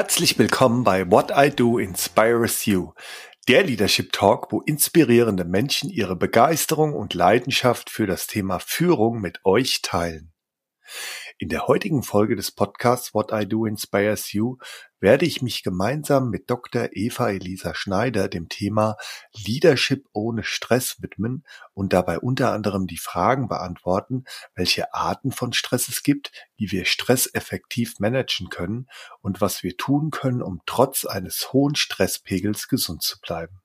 Herzlich willkommen bei What I Do Inspires You, der Leadership Talk, wo inspirierende Menschen ihre Begeisterung und Leidenschaft für das Thema Führung mit euch teilen. In der heutigen Folge des Podcasts What I Do Inspires You werde ich mich gemeinsam mit Dr. Eva Elisa Schneider dem Thema Leadership ohne Stress widmen und dabei unter anderem die Fragen beantworten, welche Arten von Stress es gibt, wie wir Stress effektiv managen können und was wir tun können, um trotz eines hohen Stresspegels gesund zu bleiben.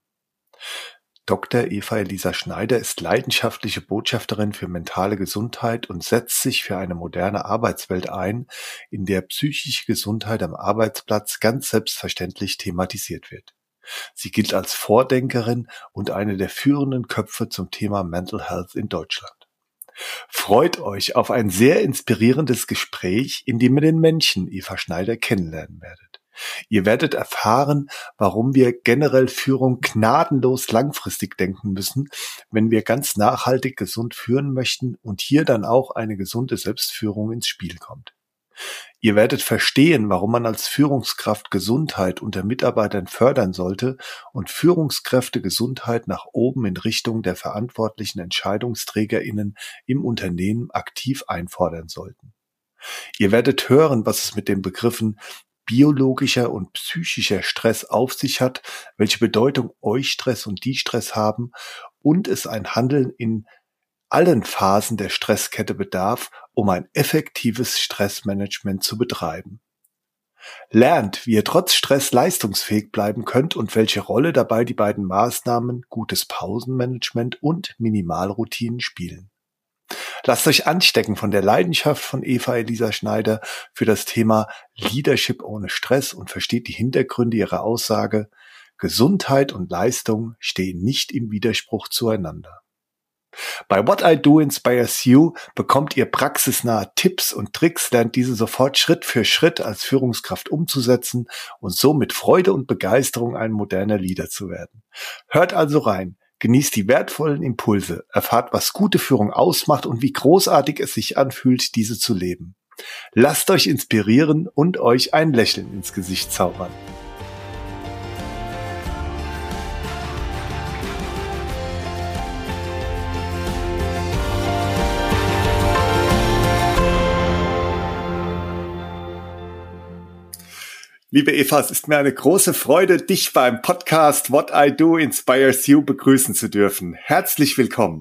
Dr. Eva Elisa Schneider ist leidenschaftliche Botschafterin für mentale Gesundheit und setzt sich für eine moderne Arbeitswelt ein, in der psychische Gesundheit am Arbeitsplatz ganz selbstverständlich thematisiert wird. Sie gilt als Vordenkerin und eine der führenden Köpfe zum Thema Mental Health in Deutschland. Freut euch auf ein sehr inspirierendes Gespräch, in dem ihr den Menschen Eva Schneider kennenlernen werdet. Ihr werdet erfahren, warum wir generell Führung gnadenlos langfristig denken müssen, wenn wir ganz nachhaltig gesund führen möchten und hier dann auch eine gesunde Selbstführung ins Spiel kommt. Ihr werdet verstehen, warum man als Führungskraft Gesundheit unter Mitarbeitern fördern sollte und Führungskräfte Gesundheit nach oben in Richtung der verantwortlichen EntscheidungsträgerInnen im Unternehmen aktiv einfordern sollten. Ihr werdet hören, was es mit den Begriffen biologischer und psychischer Stress auf sich hat, welche Bedeutung Eustress und Distress haben und es ein Handeln in allen Phasen der Stresskette bedarf, um ein effektives Stressmanagement zu betreiben. Lernt, wie ihr trotz Stress leistungsfähig bleiben könnt und welche Rolle dabei die beiden Maßnahmen gutes Pausenmanagement und Minimalroutinen spielen. Lasst euch anstecken von der Leidenschaft von Eva Elisa Schneider für das Thema Leadership ohne Stress und versteht die Hintergründe ihrer Aussage: Gesundheit und Leistung stehen nicht im Widerspruch zueinander. Bei What I Do Inspires You bekommt ihr praxisnahe Tipps und Tricks, lernt diese sofort Schritt für Schritt als Führungskraft umzusetzen und so mit Freude und Begeisterung ein moderner Leader zu werden. Hört also rein. Genießt die wertvollen Impulse, erfahrt, was gute Führung ausmacht und wie großartig es sich anfühlt, diese zu leben. Lasst euch inspirieren und euch ein Lächeln ins Gesicht zaubern. Liebe Eva, es ist mir eine große Freude, dich beim Podcast What I Do Inspires You begrüßen zu dürfen. Herzlich willkommen.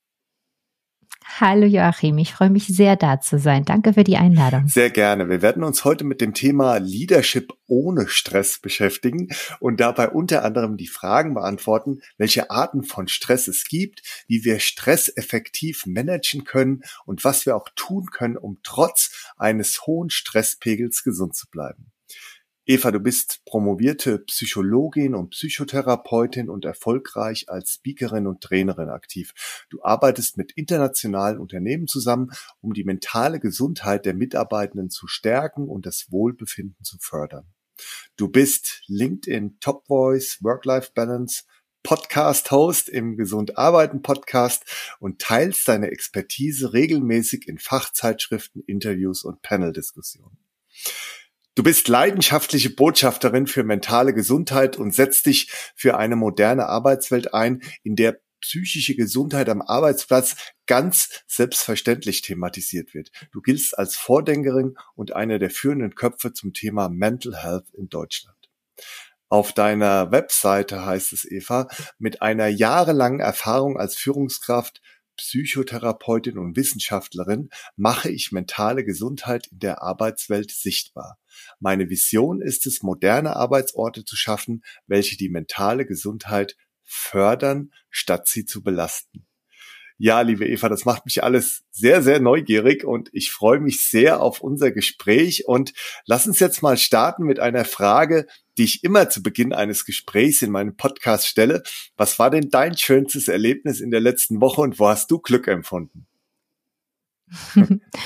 Hallo Joachim, ich freue mich sehr, da zu sein. Danke für die Einladung. Sehr gerne. Wir werden uns heute mit dem Thema Leadership ohne Stress beschäftigen und dabei unter anderem die Fragen beantworten, welche Arten von Stress es gibt, wie wir Stress effektiv managen können und was wir auch tun können, um trotz eines hohen Stresspegels gesund zu bleiben. Eva, du bist promovierte Psychologin und Psychotherapeutin und erfolgreich als Speakerin und Trainerin aktiv. Du arbeitest mit internationalen Unternehmen zusammen, um die mentale Gesundheit der Mitarbeitenden zu stärken und das Wohlbefinden zu fördern. Du bist LinkedIn Top Voice, Work-Life-Balance, Podcast-Host im Gesund Arbeiten Podcast und teilst deine Expertise regelmäßig in Fachzeitschriften, Interviews und Panel-Diskussionen. Du bist leidenschaftliche Botschafterin für mentale Gesundheit und setzt dich für eine moderne Arbeitswelt ein, in der psychische Gesundheit am Arbeitsplatz ganz selbstverständlich thematisiert wird. Du giltst als Vordenkerin und einer der führenden Köpfe zum Thema Mental Health in Deutschland. Auf deiner Webseite heißt es, Eva, mit einer jahrelangen Erfahrung als Führungskraft, Psychotherapeutin und Wissenschaftlerin mache ich mentale Gesundheit in der Arbeitswelt sichtbar. Meine Vision ist es, moderne Arbeitsorte zu schaffen, welche die mentale Gesundheit fördern, statt sie zu belasten. Ja, liebe Eva, das macht mich alles sehr, sehr neugierig und ich freue mich sehr auf unser Gespräch. Und lass uns jetzt mal starten mit einer Frage, die ich immer zu Beginn eines Gesprächs in meinem Podcast stelle. Was war denn dein schönstes Erlebnis in der letzten Woche und wo hast du Glück empfunden?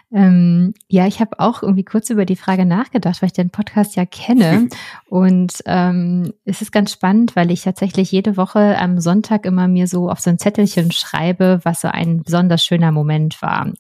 Ja, ich habe auch irgendwie kurz über die Frage nachgedacht, weil ich den Podcast ja kenne. Und es ist ganz spannend, weil ich tatsächlich jede Woche am Sonntag immer mir so auf so ein Zettelchen schreibe, was so ein besonders schöner Moment war.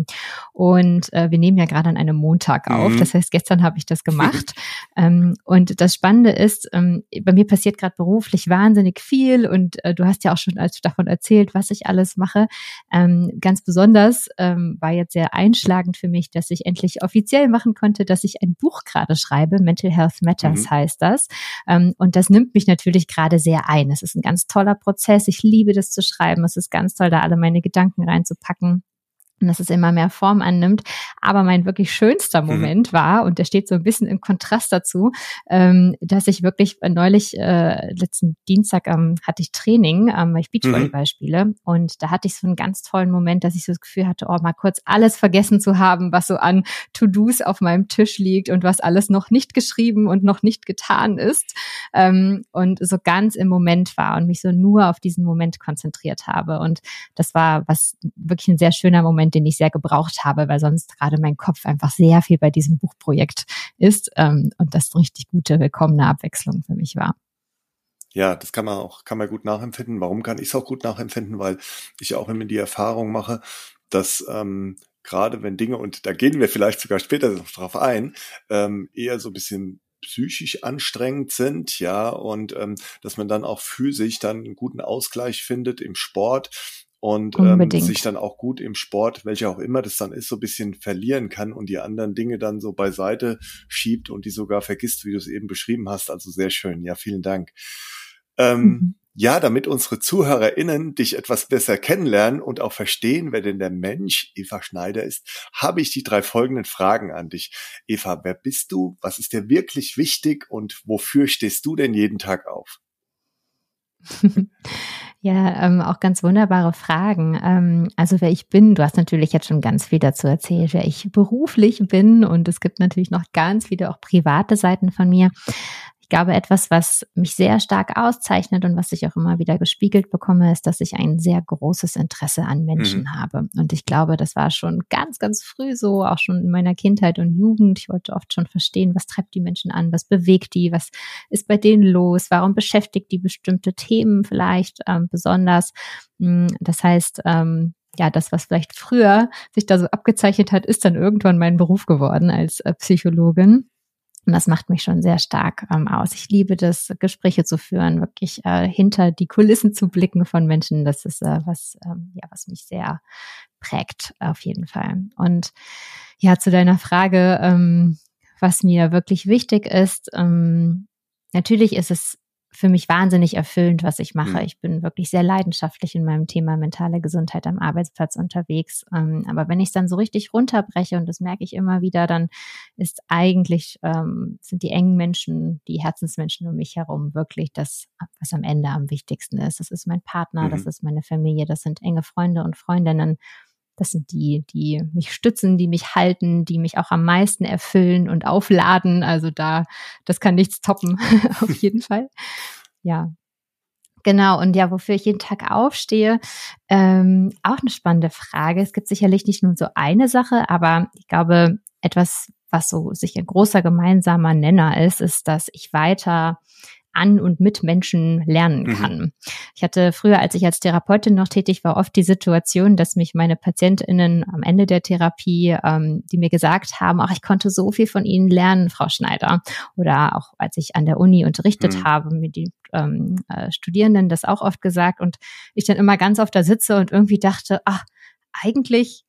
Wir nehmen ja gerade an einem Montag auf. Das heißt, gestern habe ich das gemacht. Und das Spannende ist, bei mir passiert gerade beruflich wahnsinnig viel und du hast ja auch schon davon erzählt, was ich alles mache. Ganz besonders war jetzt sehr einschlagend für mich, dass ich endlich offiziell machen konnte, dass ich ein Buch gerade schreibe. Mental Health Matters heißt das. Und das nimmt mich natürlich gerade sehr ein. Es ist ein ganz toller Prozess. Ich liebe das zu schreiben. Es ist ganz toll, da alle meine Gedanken reinzupacken. Und dass es immer mehr Form annimmt. Aber mein wirklich schönster Moment war, und der steht so ein bisschen im Kontrast dazu, dass ich wirklich neulich, letzten Dienstag hatte ich Training, weil ich Beachvolleyball spiele. Und da hatte ich so einen ganz tollen Moment, dass ich so das Gefühl hatte, mal kurz alles vergessen zu haben, was so an To-Dos auf meinem Tisch liegt und was alles noch nicht geschrieben und noch nicht getan ist. Und so ganz im Moment war und mich so nur auf diesen Moment konzentriert habe. Und das war wirklich ein sehr schöner Moment, den ich sehr gebraucht habe, weil sonst gerade mein Kopf einfach sehr viel bei diesem Buchprojekt ist und das eine richtig gute, willkommene Abwechslung für mich war. Ja, das kann man gut nachempfinden. Warum kann ich es auch gut nachempfinden? Weil ich auch immer die Erfahrung mache, dass gerade wenn Dinge, und da gehen wir vielleicht sogar später noch drauf ein, eher so ein bisschen psychisch anstrengend sind, ja, und dass man dann auch physisch dann einen guten Ausgleich findet im Sport und sich dann auch gut im Sport, welcher auch immer das dann ist, so ein bisschen verlieren kann und die anderen Dinge dann so beiseite schiebt und die sogar vergisst, wie du es eben beschrieben hast. Also sehr schön. Ja, vielen Dank. Ja, damit unsere ZuhörerInnen dich etwas besser kennenlernen und auch verstehen, wer denn der Mensch Eva Schneider ist, habe ich die 3 folgenden Fragen an dich. Eva, wer bist du? Was ist dir wirklich wichtig? Und wofür stehst du denn jeden Tag auf? Ja, auch ganz wunderbare Fragen. Also wer ich bin, du hast natürlich jetzt schon ganz viel dazu erzählt, wer ich beruflich bin, und es gibt natürlich noch ganz viele auch private Seiten von mir. Ich glaube, etwas, was mich sehr stark auszeichnet und was ich auch immer wieder gespiegelt bekomme, ist, dass ich ein sehr großes Interesse an Menschen habe. Und ich glaube, das war schon ganz, ganz früh so, auch schon in meiner Kindheit und Jugend. Ich wollte oft schon verstehen, was treibt die Menschen an, was bewegt die, was ist bei denen los, warum beschäftigt die bestimmte Themen vielleicht besonders. Das heißt, ja, das, was vielleicht früher sich da so abgezeichnet hat, ist dann irgendwann mein Beruf geworden als Psychologin. Und das macht mich schon sehr stark aus. Ich liebe das, Gespräche zu führen, wirklich hinter die Kulissen zu blicken von Menschen. Das ist was mich sehr prägt, auf jeden Fall. Und ja, zu deiner Frage, was mir wirklich wichtig ist, natürlich ist es für mich wahnsinnig erfüllend, was ich mache. Ich bin wirklich sehr leidenschaftlich in meinem Thema mentale Gesundheit am Arbeitsplatz unterwegs. Aber wenn ich es dann so richtig runterbreche, und das merke ich immer wieder, dann ist eigentlich, sind die engen Menschen, die Herzensmenschen um mich herum wirklich das, was am Ende am wichtigsten ist. Das ist mein Partner, das ist meine Familie, das sind enge Freunde und Freundinnen. Das sind die mich stützen, die mich halten, die mich auch am meisten erfüllen und aufladen. Also das kann nichts toppen, auf jeden Fall. Ja, genau. Und ja, wofür ich jeden Tag aufstehe, auch eine spannende Frage. Es gibt sicherlich nicht nur so eine Sache, aber ich glaube, etwas, was so sich ein großer gemeinsamer Nenner ist, dass ich weiter an und mit Menschen lernen kann. Ich hatte früher, als ich als Therapeutin noch tätig war, oft die Situation, dass mich meine PatientInnen am Ende der Therapie, die mir gesagt haben, ach, ich konnte so viel von Ihnen lernen, Frau Schneider. Oder auch als ich an der Uni unterrichtet habe, mir die Studierenden das auch oft gesagt, und ich dann immer ganz oft da sitze und irgendwie dachte, ach, eigentlich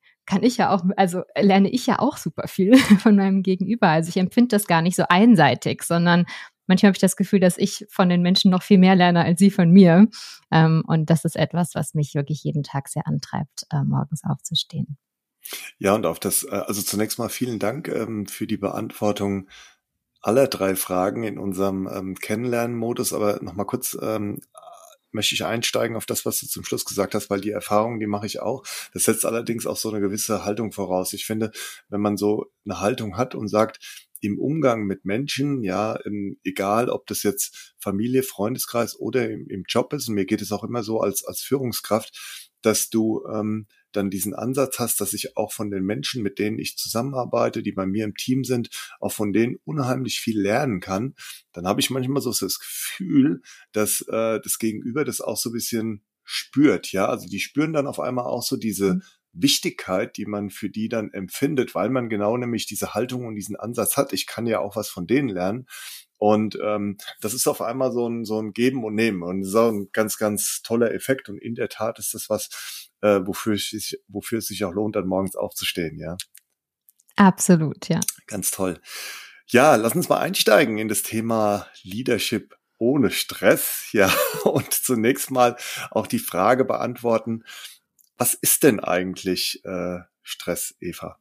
lerne ich ja auch super viel von meinem Gegenüber. Also ich empfinde das gar nicht so einseitig, sondern manchmal habe ich das Gefühl, dass ich von den Menschen noch viel mehr lerne als sie von mir. Und das ist etwas, was mich wirklich jeden Tag sehr antreibt, morgens aufzustehen. Ja, und also zunächst mal vielen Dank für die Beantwortung aller 3 Fragen in unserem Kennenlernen-Modus. Aber nochmal kurz möchte ich einsteigen auf das, was du zum Schluss gesagt hast, weil die Erfahrung, die mache ich auch. Das setzt allerdings auch so eine gewisse Haltung voraus. Ich finde, wenn man so eine Haltung hat und sagt, im Umgang mit Menschen, ja, egal ob das jetzt Familie, Freundeskreis oder im Job ist, und mir geht es auch immer so als Führungskraft, dass du dann diesen Ansatz hast, dass ich auch von den Menschen, mit denen ich zusammenarbeite, die bei mir im Team sind, auch von denen unheimlich viel lernen kann, dann habe ich manchmal so das Gefühl, dass das Gegenüber das auch so ein bisschen spürt, ja, also die spüren dann auf einmal auch so diese Wichtigkeit, die man für die dann empfindet, weil man genau nämlich diese Haltung und diesen Ansatz hat. Ich kann ja auch was von denen lernen. Und das ist auf einmal so ein Geben und Nehmen. Und das ist auch ein ganz, ganz toller Effekt. Und in der Tat ist das was, wofür es sich auch lohnt, dann morgens aufzustehen, ja. Absolut, ja. Ganz toll. Ja, lass uns mal einsteigen in das Thema Leadership ohne Stress. Ja, und zunächst mal auch die Frage beantworten, was ist denn eigentlich Stress, Eva?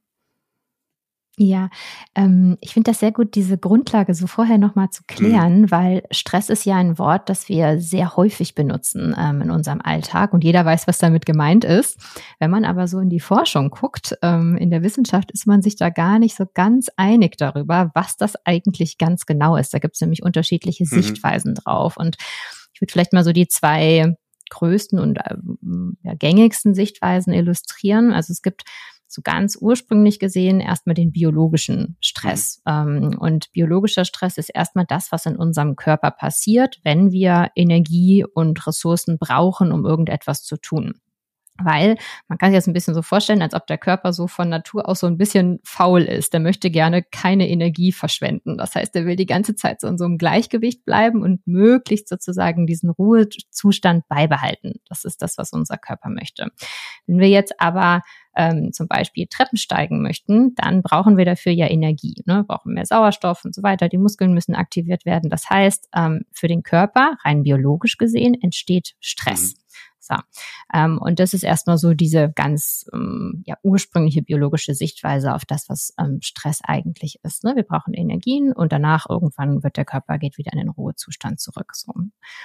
Ja, ich finde das sehr gut, diese Grundlage so vorher nochmal zu klären, weil Stress ist ja ein Wort, das wir sehr häufig benutzen in unserem Alltag und jeder weiß, was damit gemeint ist. Wenn man aber so in die Forschung guckt, in der Wissenschaft ist man sich da gar nicht so ganz einig darüber, was das eigentlich ganz genau ist. Da gibt es nämlich unterschiedliche Sichtweisen drauf und ich würde vielleicht mal so die zwei größten und gängigsten Sichtweisen illustrieren. Also es gibt so ganz ursprünglich gesehen erstmal den biologischen Stress. Und biologischer Stress ist erstmal das, was in unserem Körper passiert, wenn wir Energie und Ressourcen brauchen, um irgendetwas zu tun. Weil man kann sich das ein bisschen so vorstellen, als ob der Körper so von Natur aus so ein bisschen faul ist. Der möchte gerne keine Energie verschwenden. Das heißt, er will die ganze Zeit so in so einem Gleichgewicht bleiben und möglichst sozusagen diesen Ruhezustand beibehalten. Das ist das, was unser Körper möchte. Wenn wir jetzt aber zum Beispiel Treppen steigen möchten, dann brauchen wir dafür ja Energie, ne? Brauchen mehr Sauerstoff und so weiter. Die Muskeln müssen aktiviert werden. Das heißt, für den Körper, rein biologisch gesehen, entsteht Stress. So. Und das ist erstmal so diese ganz ursprüngliche biologische Sichtweise auf das, was Stress eigentlich ist. Ne? Wir brauchen Energien und danach irgendwann geht wieder in den Ruhezustand zurück. So.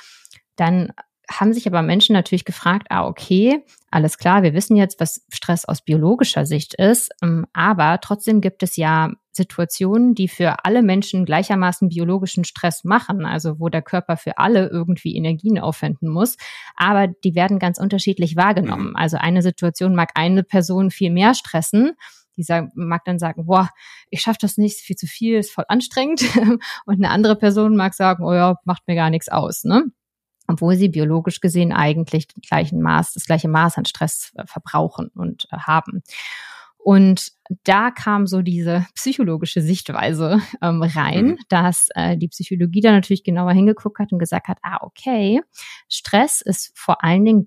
Dann haben sich aber Menschen natürlich gefragt, okay, alles klar, wir wissen jetzt, was Stress aus biologischer Sicht ist, aber trotzdem gibt es ja Situationen, die für alle Menschen gleichermaßen biologischen Stress machen, also wo der Körper für alle irgendwie Energien aufwenden muss, aber die werden ganz unterschiedlich wahrgenommen. Also eine Situation mag eine Person viel mehr stressen, mag dann sagen, boah, ich schaffe das nicht, ist viel zu viel, ist voll anstrengend und eine andere Person mag sagen, oh ja, macht mir gar nichts aus, ne? Obwohl sie biologisch gesehen eigentlich das gleiche Maß an Stress verbrauchen und haben. Und da kam so diese psychologische Sichtweise rein, dass die Psychologie da natürlich genauer hingeguckt hat und gesagt hat, okay, Stress ist vor allen Dingen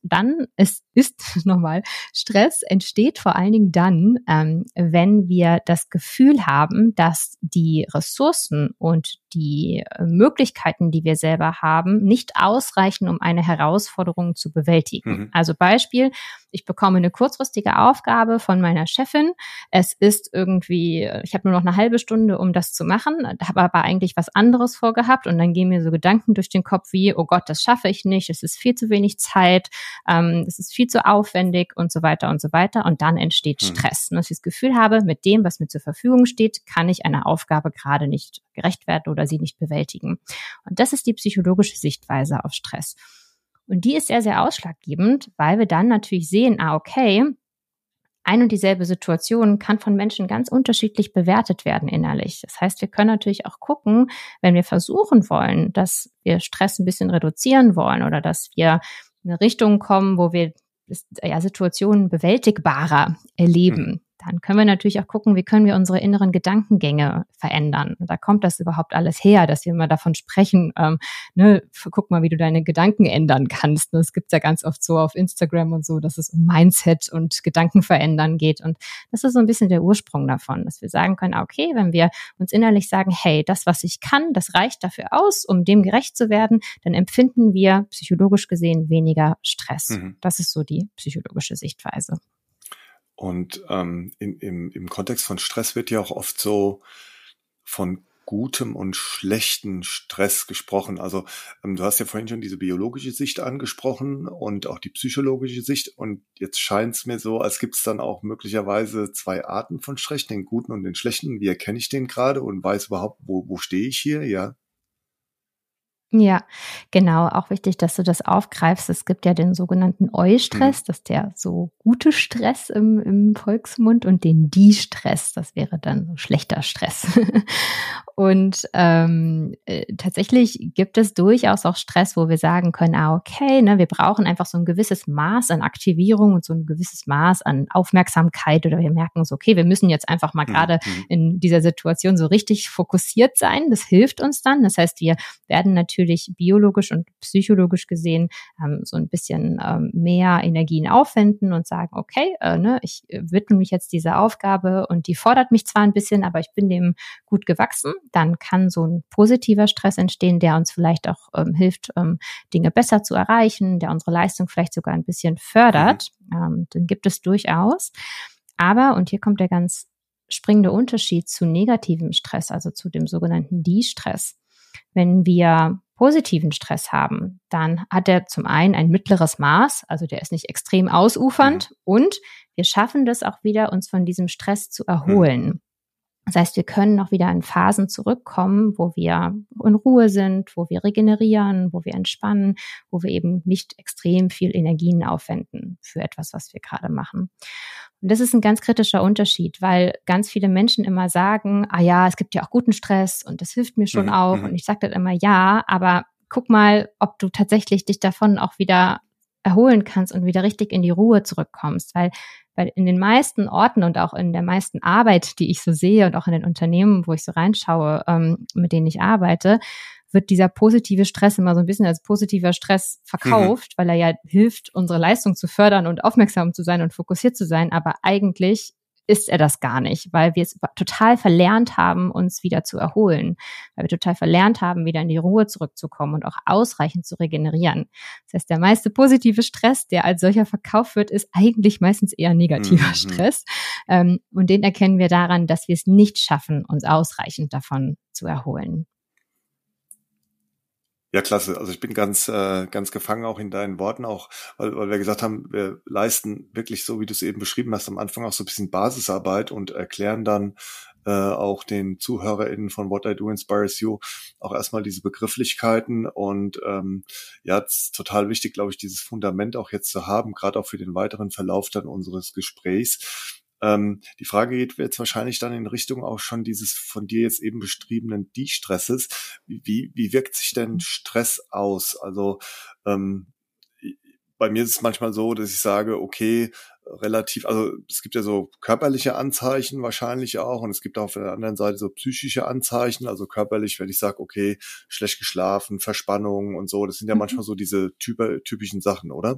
Stress entsteht vor allen Dingen dann, wenn wir das Gefühl haben, dass die Ressourcen und die Möglichkeiten, die wir selber haben, nicht ausreichen, um eine Herausforderung zu bewältigen. Also Beispiel, ich bekomme eine kurzfristige Aufgabe von meiner Chefin. Es ist irgendwie, ich habe nur noch eine halbe Stunde, um das zu machen, habe aber eigentlich was anderes vorgehabt und dann gehen mir so Gedanken durch den Kopf wie, oh Gott, das schaffe ich nicht, es ist viel zu wenig Zeit, es ist viel zu aufwendig und so weiter und so weiter und dann entsteht Stress. Und dass ich das Gefühl habe, mit dem, was mir zur Verfügung steht, kann ich einer Aufgabe gerade nicht gerecht werden oder sie nicht bewältigen. Und das ist die psychologische Sichtweise auf Stress. Und die ist sehr, sehr ausschlaggebend, weil wir dann natürlich sehen, okay, ein und dieselbe Situation kann von Menschen ganz unterschiedlich bewertet werden innerlich. Das heißt, wir können natürlich auch gucken, wenn wir versuchen wollen, dass wir Stress ein bisschen reduzieren wollen oder dass wir in eine Richtung kommen, wo wir Situationen bewältigbarer erleben. Dann können wir natürlich auch gucken, wie können wir unsere inneren Gedankengänge verändern. Und da kommt das überhaupt alles her, dass wir immer davon sprechen, guck mal, wie du deine Gedanken ändern kannst. Das gibt's ja ganz oft so auf Instagram und so, dass es um Mindset und Gedanken verändern geht. Und das ist so ein bisschen der Ursprung davon, dass wir sagen können, okay, wenn wir uns innerlich sagen, hey, das, was ich kann, das reicht dafür aus, um dem gerecht zu werden, dann empfinden wir psychologisch gesehen weniger Stress. Das ist so die psychologische Sichtweise. Und im Kontext von Stress wird ja auch oft so von gutem und schlechten Stress gesprochen. Also du hast ja vorhin schon diese biologische Sicht angesprochen und auch die psychologische Sicht. Und jetzt scheint es mir so, als gibt es dann auch möglicherweise zwei Arten von Stress, den guten und den schlechten. Wie erkenne ich den gerade und weiß überhaupt, wo stehe ich hier? Ja. Ja, genau. Auch wichtig, dass du das aufgreifst. Es gibt ja den sogenannten Mhm. Eu-Stress, das ist der so gute Stress im Volksmund, und den Die-Stress, das wäre dann so schlechter Stress. Und tatsächlich gibt es durchaus auch Stress, wo wir sagen können, okay, ne, wir brauchen einfach so ein gewisses Maß an Aktivierung und so ein gewisses Maß an Aufmerksamkeit, oder wir merken so, okay, wir müssen jetzt einfach mal Mhm. gerade Mhm. in dieser Situation so richtig fokussiert sein. Das hilft uns dann. Das heißt, wir werden natürlich biologisch und psychologisch gesehen so ein bisschen mehr Energien aufwenden und sagen, okay, ne, ich widme mich jetzt dieser Aufgabe und die fordert mich zwar ein bisschen, aber ich bin dem gut gewachsen. Dann kann so ein positiver Stress entstehen, der uns vielleicht auch hilft, Dinge besser zu erreichen, der unsere Leistung vielleicht sogar ein bisschen Mhm. fördert. Den gibt es durchaus. Aber, und hier kommt der ganz springende Unterschied zu negativem Stress, also zu dem sogenannten Die-Stress. Wenn wir positiven Stress haben, dann hat er zum einen ein mittleres Maß, also der ist nicht extrem Mhm. ausufernd, und wir schaffen das auch wieder, uns von diesem Stress zu Mhm. erholen. Das heißt, wir können noch wieder in Phasen zurückkommen, wo wir in Ruhe sind, wo wir regenerieren, wo wir entspannen, wo wir eben nicht extrem viel Energien aufwenden für etwas, was wir gerade machen. Und das ist ein ganz kritischer Unterschied, weil ganz viele Menschen immer sagen, ja, es gibt ja auch guten Stress und das hilft mir schon Mhm. auch. Mhm. Und ich sage dann immer, ja, aber guck mal, ob du tatsächlich dich davon auch wieder erholen kannst und wieder richtig in die Ruhe zurückkommst, weil in den meisten Orten und auch in der meisten Arbeit, die ich so sehe, und auch in den Unternehmen, wo ich so reinschaue, mit denen ich arbeite, wird dieser positive Stress immer so ein bisschen als positiver Stress Mhm. verkauft, weil er ja hilft, unsere Leistung zu fördern und aufmerksam zu sein und fokussiert zu sein. Aber eigentlich ist er das gar nicht, weil wir es total verlernt haben, uns wieder zu erholen, weil wir total verlernt haben, wieder in die Ruhe zurückzukommen und auch ausreichend zu regenerieren. Das heißt, der meiste positive Stress, der als solcher verkauft wird, ist eigentlich meistens eher negativer Mhm. Stress. Und den erkennen wir daran, dass wir es nicht schaffen, uns ausreichend davon zu erholen. Ja, klasse. Also ich bin ganz gefangen auch in deinen Worten, auch weil wir gesagt haben, wir leisten wirklich so, wie du es eben beschrieben hast, am Anfang auch so ein bisschen Basisarbeit und erklären dann auch den ZuhörerInnen von What I Do Inspires You auch erstmal diese Begrifflichkeiten und ja, es ist total wichtig, glaube ich, dieses Fundament auch jetzt zu haben, gerade auch für den weiteren Verlauf dann unseres Gesprächs. Die Frage geht jetzt wahrscheinlich dann in Richtung auch schon dieses von dir jetzt eben beschriebenen De-Stresses. Wie wirkt sich denn Stress aus? Also ähm, bei mir ist es manchmal so, dass ich sage, okay, relativ, also es gibt ja so körperliche Anzeichen wahrscheinlich auch und es gibt auch auf der anderen Seite so psychische Anzeichen, also körperlich, wenn ich sage, okay, schlecht geschlafen, Verspannung und so, das sind ja Mhm. manchmal so diese typischen Sachen, oder?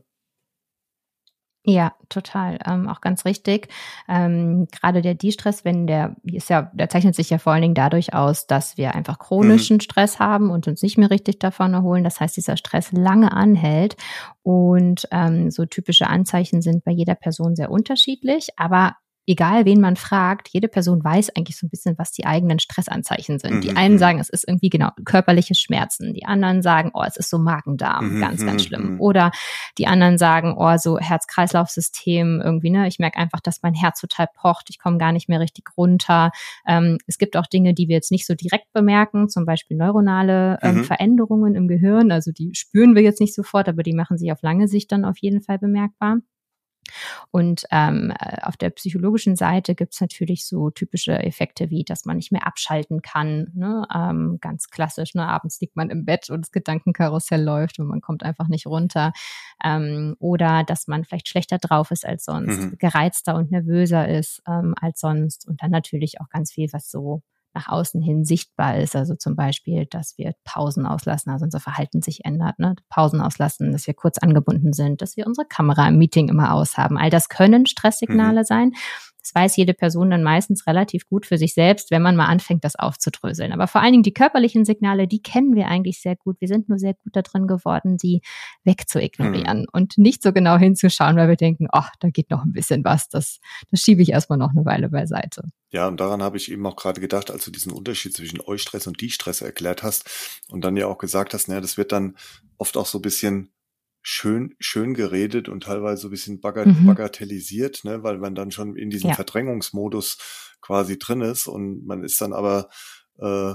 Ja, total, auch ganz richtig. Grade der De-Stress, wenn der zeichnet sich ja vor allen Dingen dadurch aus, dass wir einfach Mhm. chronischen Stress haben und uns nicht mehr richtig davon erholen. Das heißt, dieser Stress lange anhält, und so typische Anzeichen sind bei jeder Person sehr unterschiedlich, aber egal wen man fragt, jede Person weiß eigentlich so ein bisschen, was die eigenen Stressanzeichen sind. Die Mhm. einen Mhm. sagen, es ist irgendwie genau körperliche Schmerzen. Die anderen sagen, es ist so Magen-Darm, Mhm. ganz, ganz Mhm. schlimm. Mhm. Oder die anderen sagen, so Herz-Kreislauf-System irgendwie, ne? Ich merke einfach, dass mein Herz total pocht. Ich komme gar nicht mehr richtig runter. Es gibt auch Dinge, die wir jetzt nicht so direkt bemerken, zum Beispiel neuronale Mhm. Veränderungen im Gehirn. Also die spüren wir jetzt nicht sofort, aber die machen sich auf lange Sicht dann auf jeden Fall bemerkbar. Und auf der psychologischen Seite gibt's natürlich so typische Effekte wie, dass man nicht mehr abschalten kann. Ne? Ganz klassisch, ne? Abends liegt man im Bett und das Gedankenkarussell läuft und man kommt einfach nicht runter. Oder dass man vielleicht schlechter drauf ist als sonst, Mhm. gereizter und nervöser ist als sonst. Und dann natürlich auch ganz viel, was so nach außen hin sichtbar ist. Also zum Beispiel, dass wir Pausen auslassen, also unser Verhalten sich ändert, ne? Pausen auslassen, dass wir kurz angebunden sind, dass wir unsere Kamera im Meeting immer aushaben. All das können Mhm. Stresssignale sein. Das weiß jede Person dann meistens relativ gut für sich selbst, wenn man mal anfängt, das aufzudröseln. Aber vor allen Dingen die körperlichen Signale, die kennen wir eigentlich sehr gut. Wir sind nur sehr gut darin geworden, sie Mhm. wegzuignorieren und nicht so genau hinzuschauen, weil wir denken, da geht noch ein bisschen was. Das schiebe ich erstmal noch eine Weile beiseite. Ja, und daran habe ich eben auch gerade gedacht, als du diesen Unterschied zwischen Eustress und Die-Stress erklärt hast und dann ja auch gesagt hast, naja, das wird dann oft auch so ein bisschen schön geredet und teilweise so ein bisschen Mhm. bagatellisiert, ne, weil man dann schon in diesem Ja. Verdrängungsmodus quasi drin ist und man ist dann aber äh,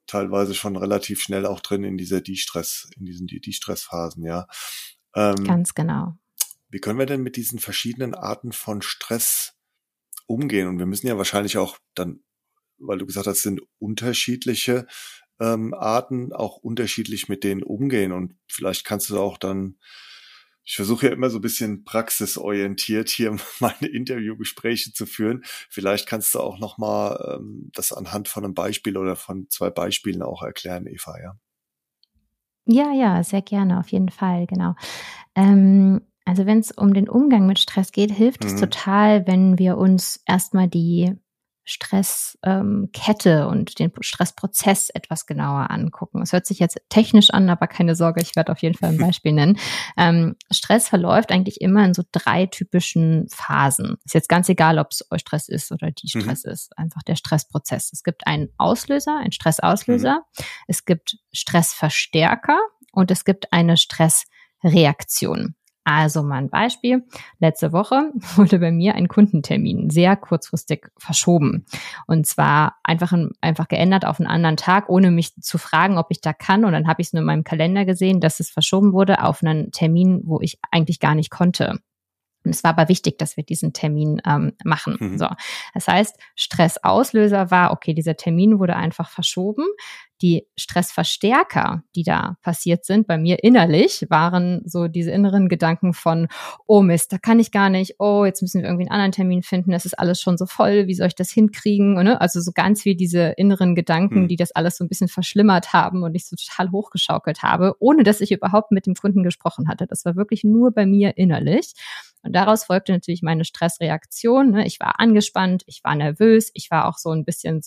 teilweise schon relativ schnell auch drin in diesen De-Stress-Phasen, ja. Ganz genau. Wie können wir denn mit diesen verschiedenen Arten von Stress umgehen? Und wir müssen ja wahrscheinlich auch dann, weil du gesagt hast, es sind unterschiedliche Arten, auch unterschiedlich mit denen umgehen. Und vielleicht kannst du auch dann, ich versuche ja immer so ein bisschen praxisorientiert hier meine Interviewgespräche zu führen. Vielleicht kannst du auch nochmal das anhand von einem Beispiel oder von 2 Beispielen auch erklären, Eva, ja? Ja, sehr gerne, auf jeden Fall, genau. Also wenn es um den Umgang mit Stress geht, hilft es Mhm. total, wenn wir uns erstmal die Stresskette und den Stressprozess etwas genauer angucken. Es hört sich jetzt technisch an, aber keine Sorge, ich werde auf jeden Fall ein Beispiel nennen. Stress verläuft eigentlich immer in so 3 typischen Phasen. Ist jetzt ganz egal, ob es Eustress ist oder die Mhm. Stress ist, einfach der Stressprozess. Es gibt einen Auslöser, einen Mhm. Stressauslöser, es gibt Stressverstärker und es gibt eine Stressreaktion. Also mal ein Beispiel. Letzte Woche wurde bei mir ein Kundentermin sehr kurzfristig verschoben. Und zwar einfach geändert auf einen anderen Tag, ohne mich zu fragen, ob ich da kann. Und dann habe ich es nur in meinem Kalender gesehen, dass es verschoben wurde auf einen Termin, wo ich eigentlich gar nicht konnte. Und es war aber wichtig, dass wir diesen Termin machen. Mhm. So, das heißt, Stressauslöser war, okay, dieser Termin wurde einfach verschoben. Die Stressverstärker, die da passiert sind, bei mir innerlich, waren so diese inneren Gedanken von, oh Mist, da kann ich gar nicht, oh, jetzt müssen wir irgendwie einen anderen Termin finden, das ist alles schon so voll, wie soll ich das hinkriegen? Und, ne? Also so ganz viel diese inneren Gedanken, die Mhm. das alles so ein bisschen verschlimmert haben und ich so total hochgeschaukelt habe, ohne dass ich überhaupt mit dem Kunden gesprochen hatte. Das war wirklich nur bei mir innerlich. Und daraus folgte natürlich meine Stressreaktion. Ne? Ich war angespannt, ich war nervös, ich war auch so ein bisschen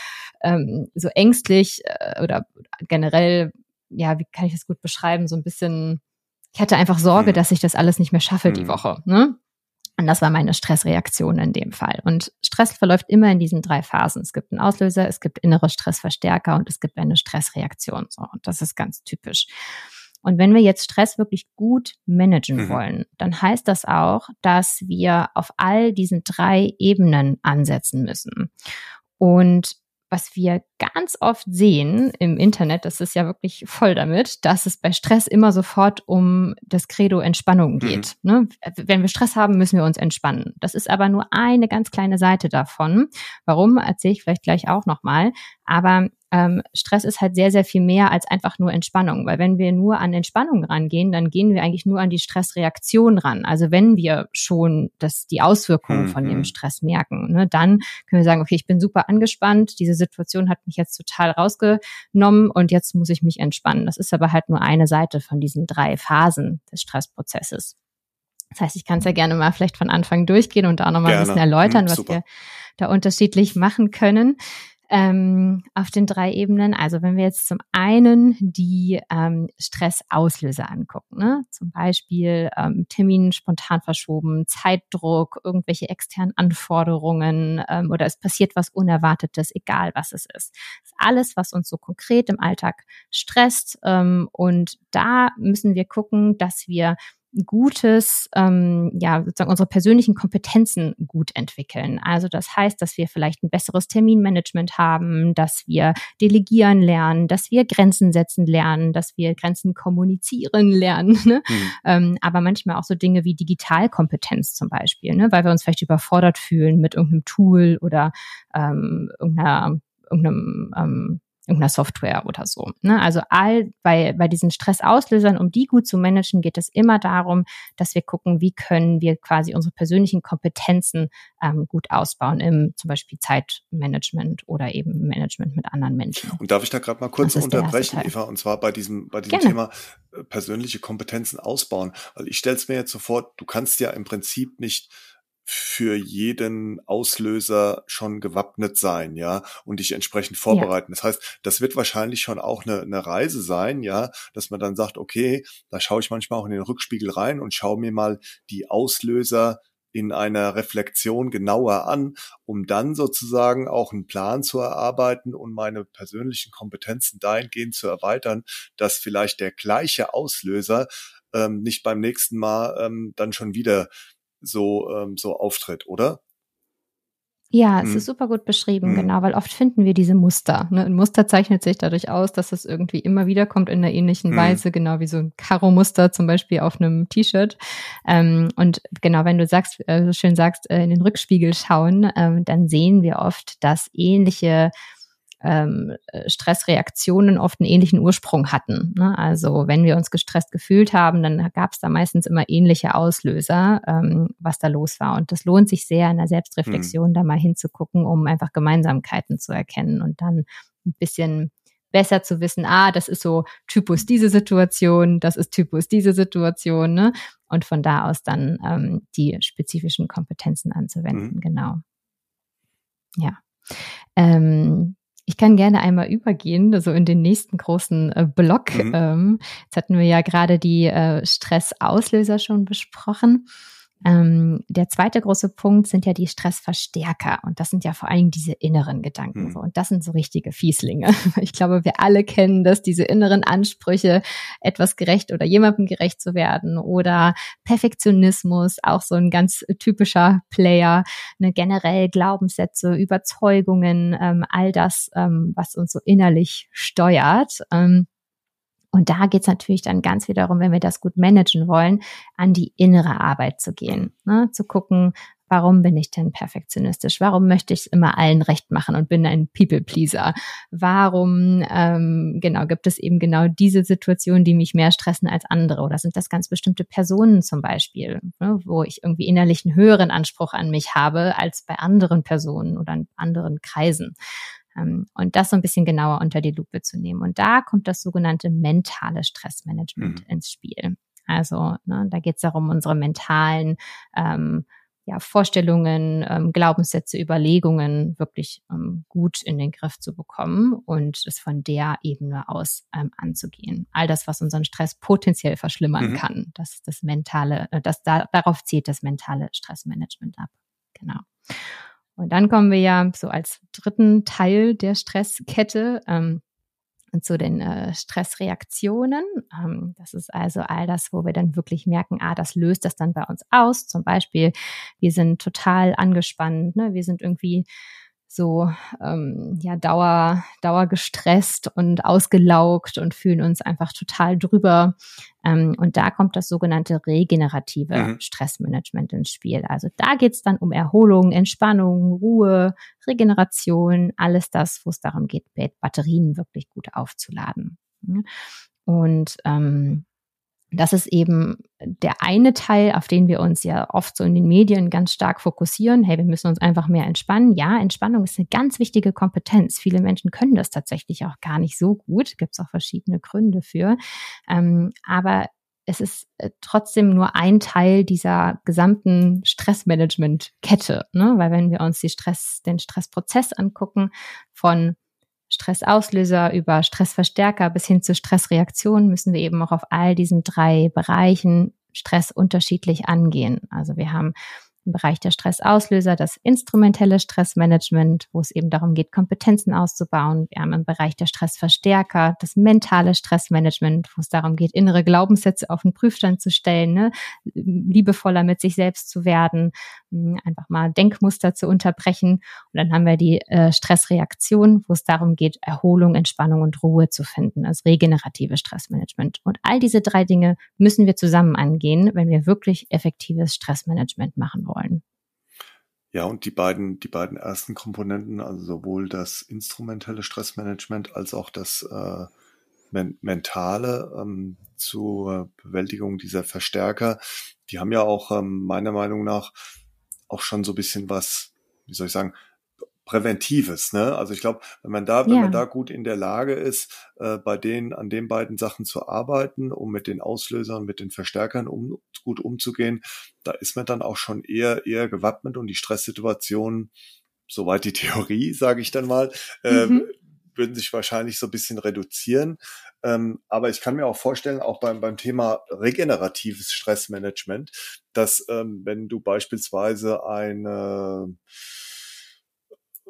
so ängstlich oder generell, ja, wie kann ich das gut beschreiben, so ein bisschen, ich hatte einfach Sorge, Mhm. dass ich das alles nicht mehr schaffe die Mhm. Woche. Ne? Und das war meine Stressreaktion in dem Fall. Und Stress verläuft immer in diesen 3 Phasen. Es gibt einen Auslöser, es gibt innere Stressverstärker und es gibt eine Stressreaktion. So, und das ist ganz typisch. Und wenn wir jetzt Stress wirklich gut managen Mhm. wollen, dann heißt das auch, dass wir auf all diesen 3 Ebenen ansetzen müssen. Und was wir ganz oft sehen im Internet, das ist ja wirklich voll damit, dass es bei Stress immer sofort um das Credo Entspannung Mhm. geht. Ne? Wenn wir Stress haben, müssen wir uns entspannen. Das ist aber nur eine ganz kleine Seite davon. Warum, erzähle ich vielleicht gleich auch nochmal. Aber Stress ist halt sehr, sehr viel mehr als einfach nur Entspannung. Weil wenn wir nur an Entspannung rangehen, dann gehen wir eigentlich nur an die Stressreaktion ran. Also wenn wir schon die Auswirkungen von dem Mhm. Stress merken, ne, dann können wir sagen, okay, ich bin super angespannt, diese Situation hat mich jetzt total rausgenommen und jetzt muss ich mich entspannen. Das ist aber halt nur eine Seite von diesen 3 Phasen des Stressprozesses. Das heißt, ich kann es ja gerne mal vielleicht von Anfang durchgehen und auch nochmal ein bisschen Gerne. erläutern, was Super. wir da unterschiedlich machen können. Auf den 3 Ebenen. Also wenn wir jetzt zum einen die Stressauslöser angucken, ne? Zum Beispiel Termin spontan verschoben, Zeitdruck, irgendwelche externen Anforderungen oder es passiert was Unerwartetes, egal was es ist. Das ist alles, was uns so konkret im Alltag stresst. Und da müssen wir gucken, dass wir gutes, sozusagen unsere persönlichen Kompetenzen gut entwickeln. Also das heißt, dass wir vielleicht ein besseres Terminmanagement haben, dass wir delegieren lernen, dass wir Grenzen setzen lernen, dass wir Grenzen kommunizieren lernen, ne? Mhm. Aber manchmal auch so Dinge wie Digitalkompetenz zum Beispiel, ne? Weil wir uns vielleicht überfordert fühlen mit irgendeinem Tool oder irgendeiner Software oder so. Ne? Also bei diesen Stressauslösern, um die gut zu managen, geht es immer darum, dass wir gucken, wie können wir quasi unsere persönlichen Kompetenzen gut ausbauen im zum Beispiel Zeitmanagement oder eben Management mit anderen Menschen. Und darf ich da gerade mal kurz Das ist der erste unterbrechen, Teil. Eva, und zwar bei diesem Gerne. Thema persönliche Kompetenzen ausbauen. Weil ich stelle es mir jetzt so vor, du kannst ja im Prinzip nicht für jeden Auslöser schon gewappnet sein, ja, und dich entsprechend Ja. vorbereiten. Das heißt, das wird wahrscheinlich schon auch eine Reise sein, ja, dass man dann sagt, okay, da schaue ich manchmal auch in den Rückspiegel rein und schaue mir mal die Auslöser in einer Reflexion genauer an, um dann sozusagen auch einen Plan zu erarbeiten und meine persönlichen Kompetenzen dahingehend zu erweitern, dass vielleicht der gleiche Auslöser nicht beim nächsten Mal dann schon wieder so auftritt, oder? Ja, es ist super gut beschrieben, genau, weil oft finden wir diese Muster. Ne? Ein Muster zeichnet sich dadurch aus, dass es irgendwie immer wieder kommt in einer ähnlichen Weise, genau wie so ein Karo-Muster zum Beispiel auf einem T-Shirt. Und genau, wenn du sagst, so schön sagst, in den Rückspiegel schauen, dann sehen wir oft, dass ähnliche Stressreaktionen oft einen ähnlichen Ursprung hatten. Ne? Also wenn wir uns gestresst gefühlt haben, dann gab es da meistens immer ähnliche Auslöser, was da los war. Und das lohnt sich sehr in der Selbstreflexion, da mal hinzugucken, um einfach Gemeinsamkeiten zu erkennen und dann ein bisschen besser zu wissen, das ist so Typus diese Situation, das ist Typus diese Situation, ne? Und von da aus dann die spezifischen Kompetenzen anzuwenden, genau. Ja. Ich kann gerne einmal übergehen, so in den nächsten großen Block. Jetzt hatten wir ja gerade die Stressauslöser schon besprochen. Der zweite große Punkt sind ja die Stressverstärker. Und das sind ja vor allem diese inneren Gedanken. So. Und das sind so richtige Fieslinge. Ich glaube, wir alle kennen das, diese inneren Ansprüche, etwas gerecht oder jemandem gerecht zu werden. Oder Perfektionismus, auch so ein ganz typischer Player. Ne, generell Glaubenssätze, Überzeugungen, all das, was uns so innerlich steuert. Und da geht's natürlich dann ganz viel darum, wenn wir das gut managen wollen, an die innere Arbeit zu gehen, ne? Zu gucken, warum bin ich denn perfektionistisch? Warum möchte ich es immer allen recht machen und bin ein People-Pleaser? Warum gibt es eben genau diese Situationen, die mich mehr stressen als andere? Oder sind das ganz bestimmte Personen zum Beispiel, ne, wo ich irgendwie innerlich einen höheren Anspruch an mich habe als bei anderen Personen oder in anderen Kreisen? Und das so ein bisschen genauer unter die Lupe zu nehmen. Und da kommt das sogenannte mentale Stressmanagement ins Spiel. Also da geht es darum, unsere mentalen Vorstellungen, Glaubenssätze, Überlegungen wirklich gut in den Griff zu bekommen und es von der Ebene aus anzugehen. All das, was unseren Stress potenziell verschlimmern kann, das ist das mentale, darauf zielt das mentale Stressmanagement ab. Genau. Und dann kommen wir ja so als dritten Teil der Stresskette zu den Stressreaktionen. Das ist also all das, wo wir dann wirklich merken, das löst das dann bei uns aus. Zum Beispiel, wir sind total angespannt, ne? Wir sind irgendwie so Dauer gestresst und ausgelaugt und fühlen uns einfach total drüber. Und da kommt das sogenannte regenerative Stressmanagement ins Spiel. Also da geht's dann um Erholung, Entspannung, Ruhe, Regeneration, alles das, wo es darum geht, Batterien wirklich gut aufzuladen. Und das ist eben der eine Teil, auf den wir uns ja oft so in den Medien ganz stark fokussieren. Hey, wir müssen uns einfach mehr entspannen. Ja, Entspannung ist eine ganz wichtige Kompetenz. Viele Menschen können das tatsächlich auch gar nicht so gut. Gibt es auch verschiedene Gründe für. Aber es ist trotzdem nur ein Teil dieser gesamten Stressmanagement-Kette, ne? Weil wenn wir uns den Stressprozess angucken, von Stressauslöser über Stressverstärker bis hin zu Stressreaktionen, müssen wir eben auch auf all diesen 3 Bereichen Stress unterschiedlich angehen. Also wir haben im Bereich der Stressauslöser das instrumentelle Stressmanagement, wo es eben darum geht, Kompetenzen auszubauen. Wir haben im Bereich der Stressverstärker das mentale Stressmanagement, wo es darum geht, innere Glaubenssätze auf den Prüfstand zu stellen, ne? Liebevoller mit sich selbst zu werden, einfach mal Denkmuster zu unterbrechen. Und dann haben wir die Stressreaktion, wo es darum geht, Erholung, Entspannung und Ruhe zu finden, also regenerative Stressmanagement. Und all diese 3 Dinge müssen wir zusammen angehen, wenn wir wirklich effektives Stressmanagement machen wollen. Ja, und die beiden ersten Komponenten, also sowohl das instrumentelle Stressmanagement als auch das mentale zur Bewältigung dieser Verstärker, die haben ja auch meiner Meinung nach auch schon so ein bisschen was, wie soll ich sagen, Präventives, ne? Also ich glaube, wenn man da gut in der Lage ist, an den beiden Sachen zu arbeiten, um mit den Auslösern, mit den Verstärkern gut umzugehen, da ist man dann auch schon eher gewappnet und die Stresssituationen, soweit die Theorie, sage ich dann mal, würden sich wahrscheinlich so ein bisschen reduzieren. Aber ich kann mir auch vorstellen, auch beim Thema regeneratives Stressmanagement, dass wenn du beispielsweise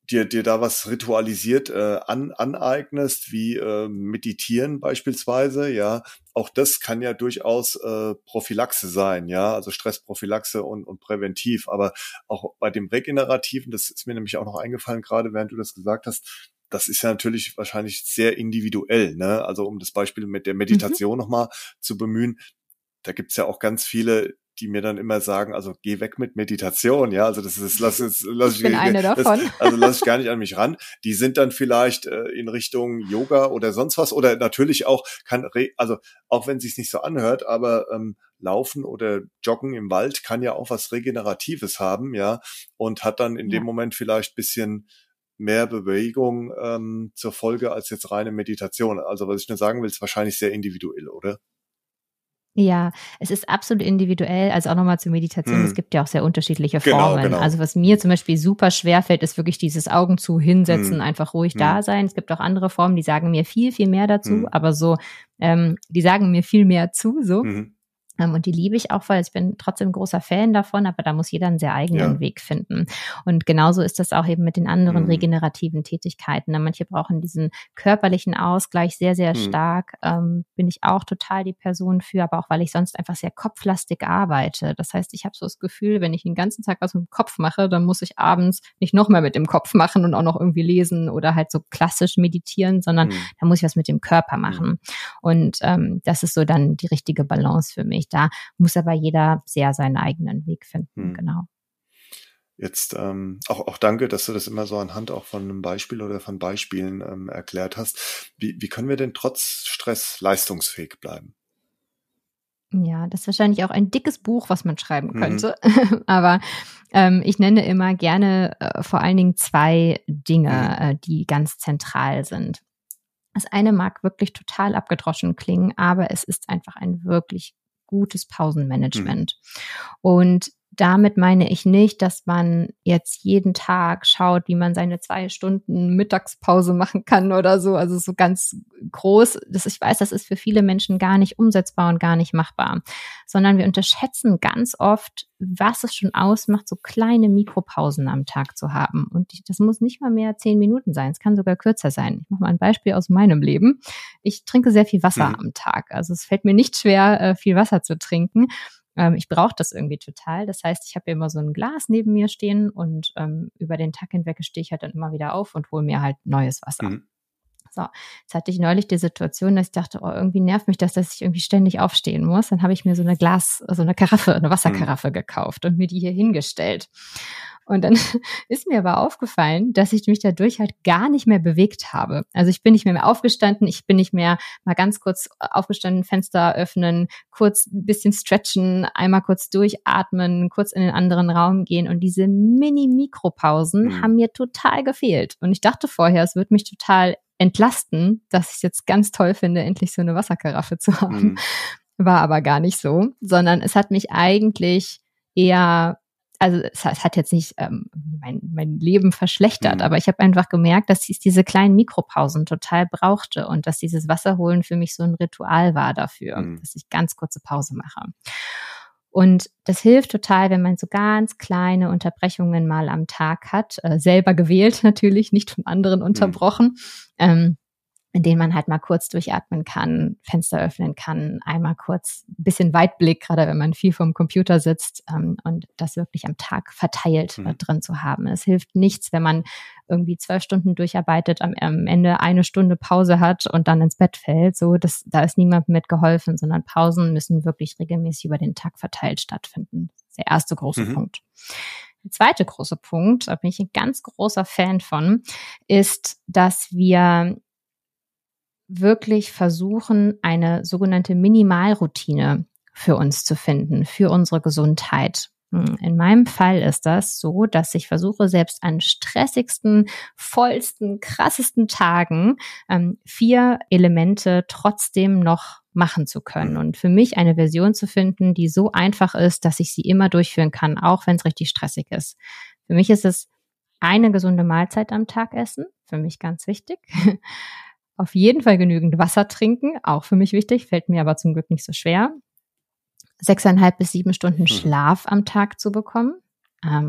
dir da was ritualisiert aneignest, wie Meditieren beispielsweise, ja, auch das kann ja durchaus Prophylaxe sein, ja, also Stressprophylaxe und präventiv, aber auch bei dem Regenerativen, das ist mir nämlich auch noch eingefallen, gerade während du das gesagt hast, das ist ja natürlich wahrscheinlich sehr individuell, ne? Also um das Beispiel mit der Meditation nochmal zu bemühen, da gibt's ja auch ganz viele, die mir dann immer sagen, also geh weg mit Meditation, ja, also lass Ich bin eine davon. lass ich gar nicht an mich ran. Die sind dann vielleicht in Richtung Yoga oder sonst was oder natürlich auch also auch wenn es sich nicht so anhört, aber Laufen oder Joggen im Wald kann ja auch was Regeneratives haben, ja, und hat dann in dem Moment vielleicht bisschen mehr Bewegung zur Folge als jetzt reine Meditation. Also was ich nur sagen will, ist wahrscheinlich sehr individuell, oder? Ja, es ist absolut individuell, also auch nochmal zur Meditation, es gibt ja auch sehr unterschiedliche Formen. Genau. Also was mir zum Beispiel super schwer fällt, ist wirklich dieses Augen zu hinsetzen, einfach ruhig da sein. Es gibt auch andere Formen, die sagen mir viel, viel mehr dazu, aber so, die sagen mir viel mehr zu, so. Und die liebe ich auch, weil ich bin trotzdem großer Fan davon, aber da muss jeder einen sehr eigenen Weg finden. Und genauso ist das auch eben mit den anderen regenerativen Tätigkeiten. Manche brauchen diesen körperlichen Ausgleich sehr, sehr stark. Bin ich auch total die Person für, aber auch weil ich sonst einfach sehr kopflastig arbeite. Das heißt, ich habe so das Gefühl, wenn ich den ganzen Tag was mit dem Kopf mache, dann muss ich abends nicht noch mehr mit dem Kopf machen und auch noch irgendwie lesen oder halt so klassisch meditieren, sondern da muss ich was mit dem Körper machen. Und das ist so dann die richtige Balance für mich. Da muss aber jeder sehr seinen eigenen Weg finden, genau. Jetzt auch danke, dass du das immer so anhand auch von einem Beispiel oder von Beispielen erklärt hast. Wie können wir denn trotz Stress leistungsfähig bleiben? Ja, das ist wahrscheinlich auch ein dickes Buch, was man schreiben könnte. Aber ich nenne immer gerne vor allen Dingen 2 Dinge, die ganz zentral sind. Das eine mag wirklich total abgedroschen klingen, aber es ist einfach ein wirklich gutes Pausenmanagement. Und damit meine ich nicht, dass man jetzt jeden Tag schaut, wie man seine 2 Stunden Mittagspause machen kann oder so. Also so ganz groß. Ich weiß, das ist für viele Menschen gar nicht umsetzbar und gar nicht machbar. Sondern wir unterschätzen ganz oft, was es schon ausmacht, so kleine Mikropausen am Tag zu haben. Und das muss nicht mal mehr 10 Minuten sein. Es kann sogar kürzer sein. Ich mache mal ein Beispiel aus meinem Leben. Ich trinke sehr viel Wasser am Tag. Also es fällt mir nicht schwer, viel Wasser zu trinken. Ich brauche das irgendwie total. Das heißt, ich habe immer so ein Glas neben mir stehen und über den Tag hinweg stehe ich halt dann immer wieder auf und hole mir halt neues Wasser. So, jetzt hatte ich neulich die Situation, dass ich dachte, irgendwie nervt mich das, dass ich irgendwie ständig aufstehen muss. Dann habe ich mir so eine Wasserkaraffe gekauft und mir die hier hingestellt. Und dann ist mir aber aufgefallen, dass ich mich dadurch halt gar nicht mehr bewegt habe. Also ich bin nicht mehr aufgestanden, ich bin nicht mehr mal ganz kurz aufgestanden, Fenster öffnen, kurz ein bisschen stretchen, einmal kurz durchatmen, kurz in den anderen Raum gehen. Und diese Mini-Mikropausen haben mir total gefehlt. Und ich dachte vorher, es wird mich total entlasten, dass ich es jetzt ganz toll finde, endlich so eine Wasserkaraffe zu haben. War aber gar nicht so, sondern es hat mich eigentlich eher, also es hat jetzt nicht mein Leben verschlechtert, aber ich habe einfach gemerkt, dass ich diese kleinen Mikropausen total brauchte und dass dieses Wasserholen für mich so ein Ritual war dafür, dass ich ganz kurze Pause mache. Und das hilft total, wenn man so ganz kleine Unterbrechungen mal am Tag hat, selber gewählt natürlich, nicht von anderen unterbrochen, in denen man halt mal kurz durchatmen kann, Fenster öffnen kann, einmal kurz ein bisschen Weitblick, gerade wenn man viel vom Computer sitzt, und das wirklich am Tag verteilt drin zu haben. Es hilft nichts, wenn man irgendwie 12 Stunden durcharbeitet, am Ende 1 Stunde Pause hat und dann ins Bett fällt. So, da ist niemandem mit geholfen, sondern Pausen müssen wirklich regelmäßig über den Tag verteilt stattfinden. Das ist der erste große Punkt. Der zweite große Punkt, da bin ich ein ganz großer Fan von, ist, dass wir wirklich versuchen, eine sogenannte Minimalroutine für uns zu finden, für unsere Gesundheit. In meinem Fall ist das so, dass ich versuche, selbst an stressigsten, vollsten, krassesten Tagen 4 Elemente trotzdem noch machen zu können und für mich eine Version zu finden, die so einfach ist, dass ich sie immer durchführen kann, auch wenn es richtig stressig ist. Für mich ist es eine gesunde Mahlzeit am Tag essen, für mich ganz wichtig. Auf jeden Fall genügend Wasser trinken, auch für mich wichtig, fällt mir aber zum Glück nicht so schwer. 6,5 bis 7 Stunden Schlaf am Tag zu bekommen.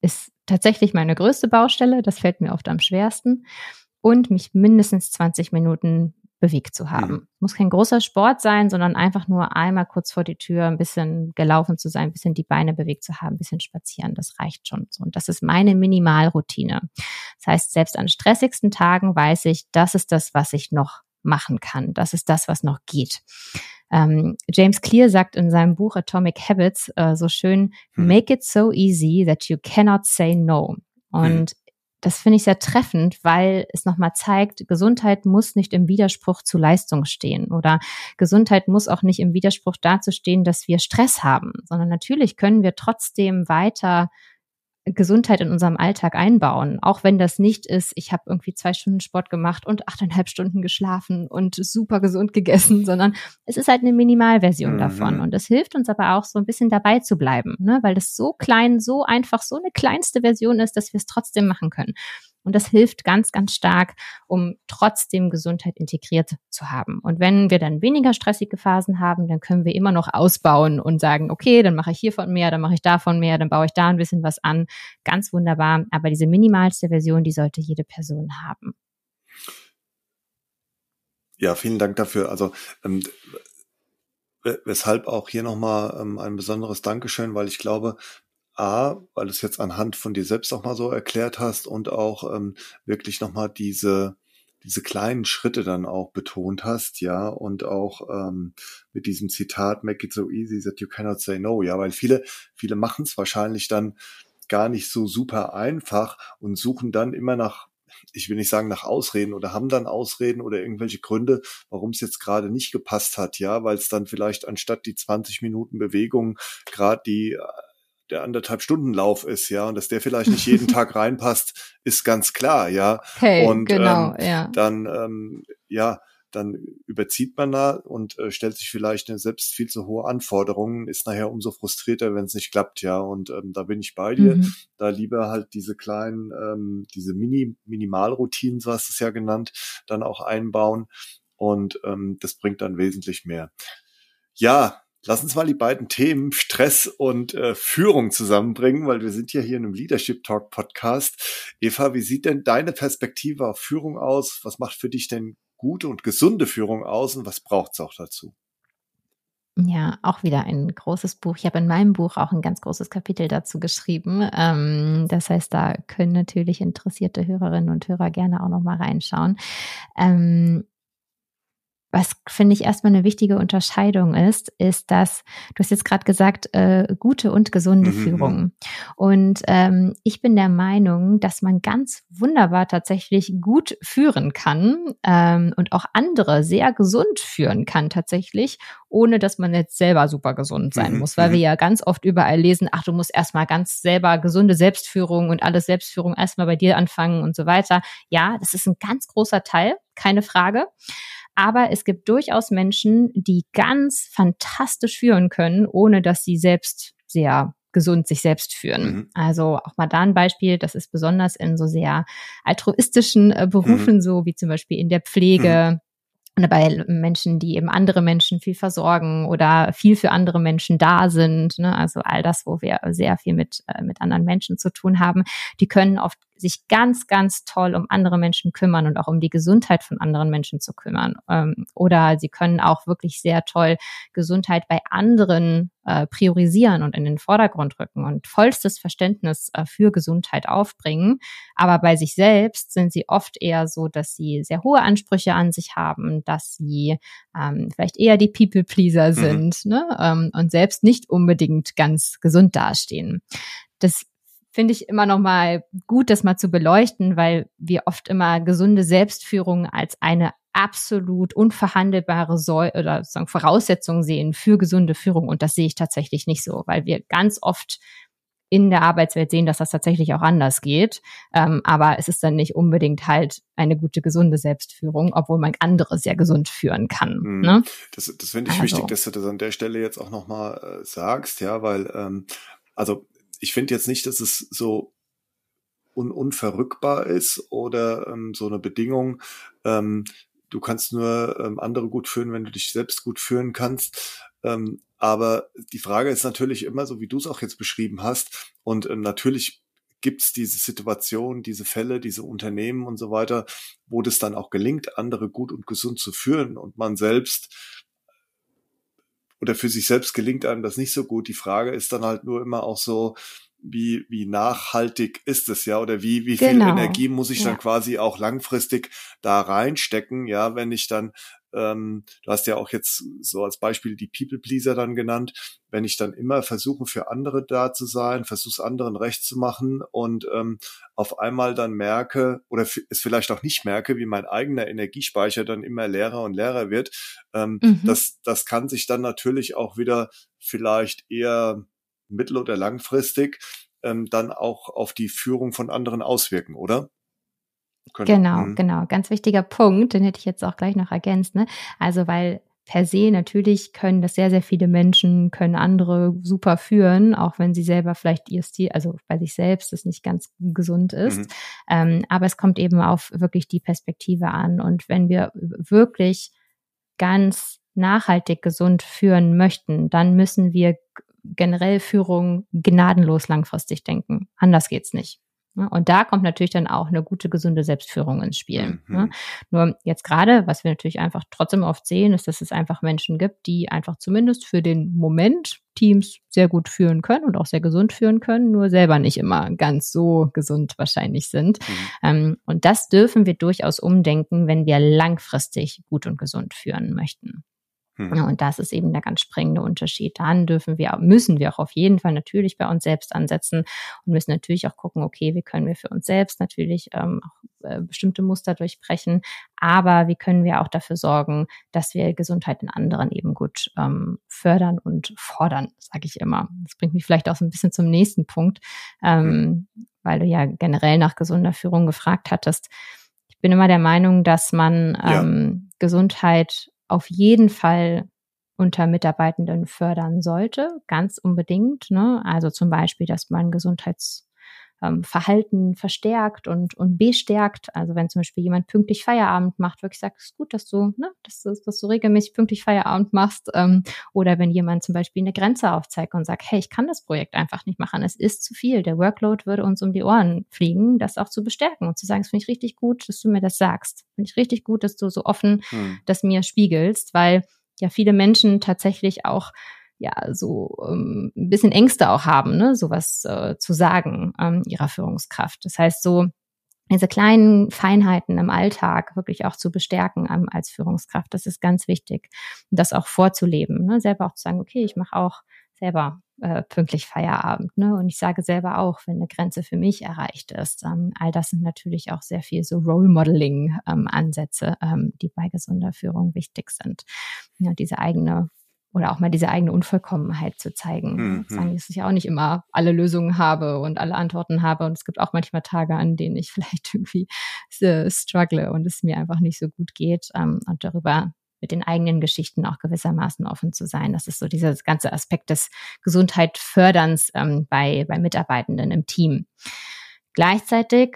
ist tatsächlich meine größte Baustelle. Das fällt mir oft am schwersten. Und mich mindestens 20 Minuten bewegt zu haben. Muss kein großer Sport sein, sondern einfach nur einmal kurz vor die Tür ein bisschen gelaufen zu sein, ein bisschen die Beine bewegt zu haben, ein bisschen spazieren. Das reicht schon so. Und das ist meine Minimalroutine. Das heißt, selbst an stressigsten Tagen weiß ich, das ist das, was ich noch machen kann. Das ist das, was noch geht. James Clear sagt in seinem Buch Atomic Habits so schön, make it so easy that you cannot say no. Und das finde ich sehr treffend, weil es nochmal zeigt, Gesundheit muss nicht im Widerspruch zu Leistung stehen oder Gesundheit muss auch nicht im Widerspruch dazu stehen, dass wir Stress haben, sondern natürlich können wir trotzdem weiter Gesundheit in unserem Alltag einbauen, auch wenn das nicht ist, ich habe irgendwie 2 Stunden Sport gemacht und 8,5 Stunden geschlafen und super gesund gegessen, sondern es ist halt eine Minimalversion davon und das hilft uns aber auch so ein bisschen dabei zu bleiben, ne? Weil das so klein, so einfach, so eine kleinste Version ist, dass wir es trotzdem machen können. Und das hilft ganz, ganz stark, um trotzdem Gesundheit integriert zu haben. Und wenn wir dann weniger stressige Phasen haben, dann können wir immer noch ausbauen und sagen, okay, dann mache ich hiervon mehr, dann mache ich davon mehr, dann baue ich da ein bisschen was an. Ganz wunderbar. Aber diese minimalste Version, die sollte jede Person haben. Ja, vielen Dank dafür. Also weshalb auch hier nochmal ein besonderes Dankeschön, weil ich glaube, weil du es jetzt anhand von dir selbst auch mal so erklärt hast und auch wirklich nochmal diese kleinen Schritte dann auch betont hast, ja, und auch mit diesem Zitat, make it so easy that you cannot say no, ja, weil viele machen es wahrscheinlich dann gar nicht so super einfach und suchen dann immer nach, ich will nicht sagen nach Ausreden oder haben dann Ausreden oder irgendwelche Gründe, warum es jetzt gerade nicht gepasst hat, ja, weil es dann vielleicht anstatt die 20 Minuten Bewegung gerade der 1,5-Stunden-Lauf ist, ja, und dass der vielleicht nicht jeden Tag reinpasst, ist ganz klar, ja. Okay, und genau, ja. Dann überzieht man da und stellt sich vielleicht selbst viel zu hohe Anforderungen, ist nachher umso frustrierter, wenn es nicht klappt, ja. Und da bin ich bei dir. Da lieber halt diese kleinen, diese Minimalroutinen, so hast du es ja genannt, dann auch einbauen. Und das bringt dann wesentlich mehr. Ja, lass uns mal die beiden Themen Stress und Führung zusammenbringen, weil wir sind ja hier in einem Leadership Talk Podcast. Eva, wie sieht denn deine Perspektive auf Führung aus? Was macht für dich denn gute und gesunde Führung aus und was braucht es auch dazu? Ja, auch wieder ein großes Buch. Ich habe in meinem Buch auch ein ganz großes Kapitel dazu geschrieben. Das heißt, da können natürlich interessierte Hörerinnen und Hörer gerne auch noch mal reinschauen. Was, finde ich, erstmal eine wichtige Unterscheidung ist, dass, du hast jetzt gerade gesagt, gute und gesunde Führung. Und ich bin der Meinung, dass man ganz wunderbar tatsächlich gut führen kann und auch andere sehr gesund führen kann tatsächlich, ohne dass man jetzt selber super gesund sein muss. Weil wir ja ganz oft überall lesen, ach, du musst erstmal ganz selber gesunde Selbstführung und alles Selbstführung erstmal bei dir anfangen und so weiter. Ja, das ist ein ganz großer Teil, keine Frage. Aber es gibt durchaus Menschen, die ganz fantastisch führen können, ohne dass sie selbst sehr gesund sich selbst führen. Also auch mal da ein Beispiel, das ist besonders in so sehr altruistischen Berufen, so wie zum Beispiel in der Pflege, oder bei Menschen, die eben andere Menschen viel versorgen oder viel für andere Menschen da sind, ne? Also all das, wo wir sehr viel mit anderen Menschen zu tun haben, die können oft sich ganz, ganz toll um andere Menschen kümmern und auch um die Gesundheit von anderen Menschen zu kümmern. Oder sie können auch wirklich sehr toll Gesundheit bei anderen priorisieren und in den Vordergrund rücken und vollstes Verständnis für Gesundheit aufbringen. Aber bei sich selbst sind sie oft eher so, dass sie sehr hohe Ansprüche an sich haben, dass sie vielleicht eher die People-Pleaser sind, ne? Und selbst nicht unbedingt ganz gesund dastehen. Das finde ich immer noch mal gut, das mal zu beleuchten, weil wir oft immer gesunde Selbstführung als eine absolut unverhandelbare oder sozusagen Voraussetzung sehen für gesunde Führung. Und das sehe ich tatsächlich nicht so, weil wir ganz oft in der Arbeitswelt sehen, dass das tatsächlich auch anders geht. Aber es ist dann nicht unbedingt halt eine gute, gesunde Selbstführung, obwohl man andere sehr gesund führen kann. Ne? Das finde ich wichtig, dass du das an der Stelle jetzt auch nochmal sagst, ja, weil ich finde jetzt nicht, dass es so unverrückbar ist oder so eine Bedingung, du kannst nur andere gut führen, wenn du dich selbst gut führen kannst. Aber die Frage ist natürlich immer, so wie du es auch jetzt beschrieben hast, und natürlich gibt's diese Situation, diese Fälle, diese Unternehmen und so weiter, wo das dann auch gelingt, andere gut und gesund zu führen und man selbst oder für sich selbst gelingt einem das nicht so gut. Die Frage ist dann halt nur immer auch so, wie nachhaltig ist es, ja, oder wie viel Energie muss ich dann quasi auch langfristig da reinstecken, ja, wenn ich dann, du hast ja auch jetzt so als Beispiel die People-Pleaser dann genannt, wenn ich dann immer versuche, für andere da zu sein, versuche es anderen recht zu machen und auf einmal dann merke oder es vielleicht auch nicht merke, wie mein eigener Energiespeicher dann immer leerer und leerer wird, das kann sich dann natürlich auch wieder vielleicht eher mittel- oder langfristig dann auch auf die Führung von anderen auswirken, oder? Genau. Ganz wichtiger Punkt, den hätte ich jetzt auch gleich noch ergänzt, ne? Also, weil per se natürlich können das sehr, sehr viele Menschen, können andere super führen, auch wenn sie selber vielleicht ihr Stil, also bei sich selbst das nicht ganz gesund ist. Aber es kommt eben auf wirklich die Perspektive an. Und wenn wir wirklich ganz nachhaltig gesund führen möchten, dann müssen wir generell Führung gnadenlos langfristig denken. Anders geht's nicht. Und da kommt natürlich dann auch eine gute, gesunde Selbstführung ins Spiel. Nur jetzt gerade, was wir natürlich einfach trotzdem oft sehen, ist, dass es einfach Menschen gibt, die einfach zumindest für den Moment Teams sehr gut führen können und auch sehr gesund führen können, nur selber nicht immer ganz so gesund wahrscheinlich sind. Und das dürfen wir durchaus umdenken, wenn wir langfristig gut und gesund führen möchten. Ja, und das ist eben der ganz springende Unterschied. Dann müssen wir auch auf jeden Fall natürlich bei uns selbst ansetzen und müssen natürlich auch gucken, okay, wie können wir für uns selbst natürlich auch bestimmte Muster durchbrechen, aber wie können wir auch dafür sorgen, dass wir Gesundheit in anderen eben gut fördern und fordern, sage ich immer. Das bringt mich vielleicht auch so ein bisschen zum nächsten Punkt, weil du ja generell nach gesunder Führung gefragt hattest. Ich bin immer der Meinung, dass man Gesundheit auf jeden Fall unter Mitarbeitenden fördern sollte, ganz unbedingt, ne? Also zum Beispiel, dass man Gesundheitsverhalten verstärkt und bestärkt. Also wenn zum Beispiel jemand pünktlich Feierabend macht, wirklich sagt, es ist gut, dass du regelmäßig pünktlich Feierabend machst. Oder wenn jemand zum Beispiel eine Grenze aufzeigt und sagt, hey, ich kann das Projekt einfach nicht machen, es ist zu viel, der Workload würde uns um die Ohren fliegen, das auch zu bestärken und zu sagen, es finde ich richtig gut, dass du mir das sagst. Finde ich richtig gut, dass du so offen das mir spiegelst, weil ja viele Menschen tatsächlich auch so ein bisschen Ängste auch haben, ne, sowas zu sagen ihrer Führungskraft. Das heißt, so diese kleinen Feinheiten im Alltag wirklich auch zu bestärken als Führungskraft, das ist ganz wichtig. Und das auch vorzuleben, ne, selber auch zu sagen, okay, ich mache auch selber pünktlich Feierabend, ne, und ich sage selber auch, wenn eine Grenze für mich erreicht ist. All das sind natürlich auch sehr viel so Role-Modeling-Ansätze, die bei gesunder Führung wichtig sind. Ja, diese eigene Unvollkommenheit zu zeigen. Sagen, dass ich ja auch nicht immer alle Lösungen habe und alle Antworten habe. Und es gibt auch manchmal Tage, an denen ich vielleicht irgendwie struggle und es mir einfach nicht so gut geht. Und darüber mit den eigenen Geschichten auch gewissermaßen offen zu sein. Das ist so dieser ganze Aspekt des Gesundheitförderns bei Mitarbeitenden im Team. Gleichzeitig,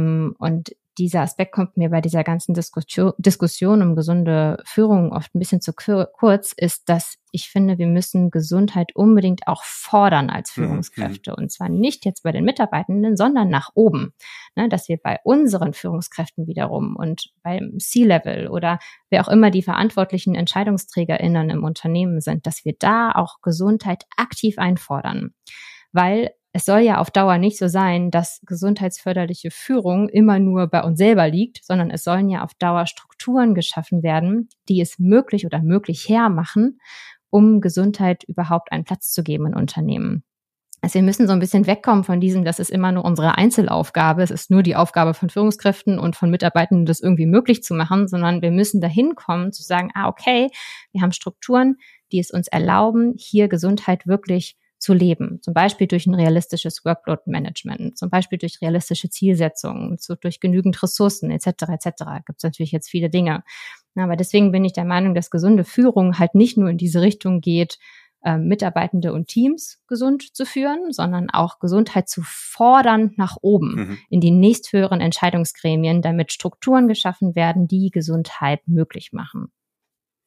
und dieser Aspekt kommt mir bei dieser ganzen Diskussion um gesunde Führung oft ein bisschen zu kurz, ist, dass ich finde, wir müssen Gesundheit unbedingt auch fordern als Führungskräfte. Und zwar nicht jetzt bei den Mitarbeitenden, sondern nach oben. Ne, dass wir bei unseren Führungskräften wiederum und beim C-Level oder wer auch immer die verantwortlichen EntscheidungsträgerInnen im Unternehmen sind, dass wir da auch Gesundheit aktiv einfordern. Weil es soll ja auf Dauer nicht so sein, dass gesundheitsförderliche Führung immer nur bei uns selber liegt, sondern es sollen ja auf Dauer Strukturen geschaffen werden, die es möglich oder möglich hermachen, um Gesundheit überhaupt einen Platz zu geben in Unternehmen. Also wir müssen so ein bisschen wegkommen von diesem, das ist immer nur unsere Einzelaufgabe, es ist nur die Aufgabe von Führungskräften und von Mitarbeitenden, das irgendwie möglich zu machen, sondern wir müssen dahin kommen, zu sagen, okay, wir haben Strukturen, die es uns erlauben, hier Gesundheit wirklich zu leben. Zum Beispiel durch ein realistisches Workload-Management, zum Beispiel durch realistische Zielsetzungen, durch genügend Ressourcen etc. Gibt es natürlich jetzt viele Dinge. Aber deswegen bin ich der Meinung, dass gesunde Führung halt nicht nur in diese Richtung geht, Mitarbeitende und Teams gesund zu führen, sondern auch Gesundheit zu fordern nach oben in die nächsthöheren Entscheidungsgremien, damit Strukturen geschaffen werden, die Gesundheit möglich machen.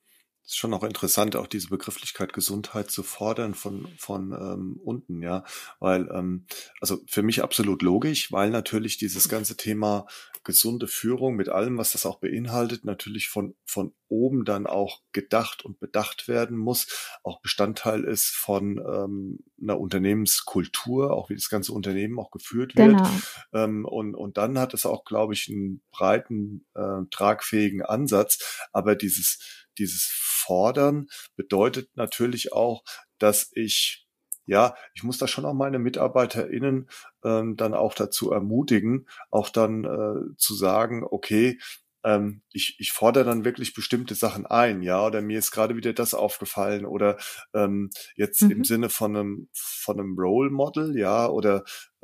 Es ist schon auch interessant, auch diese Begrifflichkeit Gesundheit zu fordern von unten, ja, weil also für mich absolut logisch, weil natürlich dieses ganze Thema gesunde Führung mit allem, was das auch beinhaltet, natürlich von oben dann auch gedacht und bedacht werden muss, auch Bestandteil ist von einer Unternehmenskultur, auch wie das ganze Unternehmen auch geführt wird. Genau. Und dann hat es auch, glaube ich, einen breiten, tragfähigen Ansatz, aber dieses Fordern bedeutet natürlich auch, dass ich muss da schon auch meine MitarbeiterInnen dann auch dazu ermutigen, auch dann zu sagen, okay, ich fordere dann wirklich bestimmte Sachen ein, ja, oder mir ist gerade wieder das aufgefallen oder jetzt im Mhm. Sinne von einem Role Model, ja, oder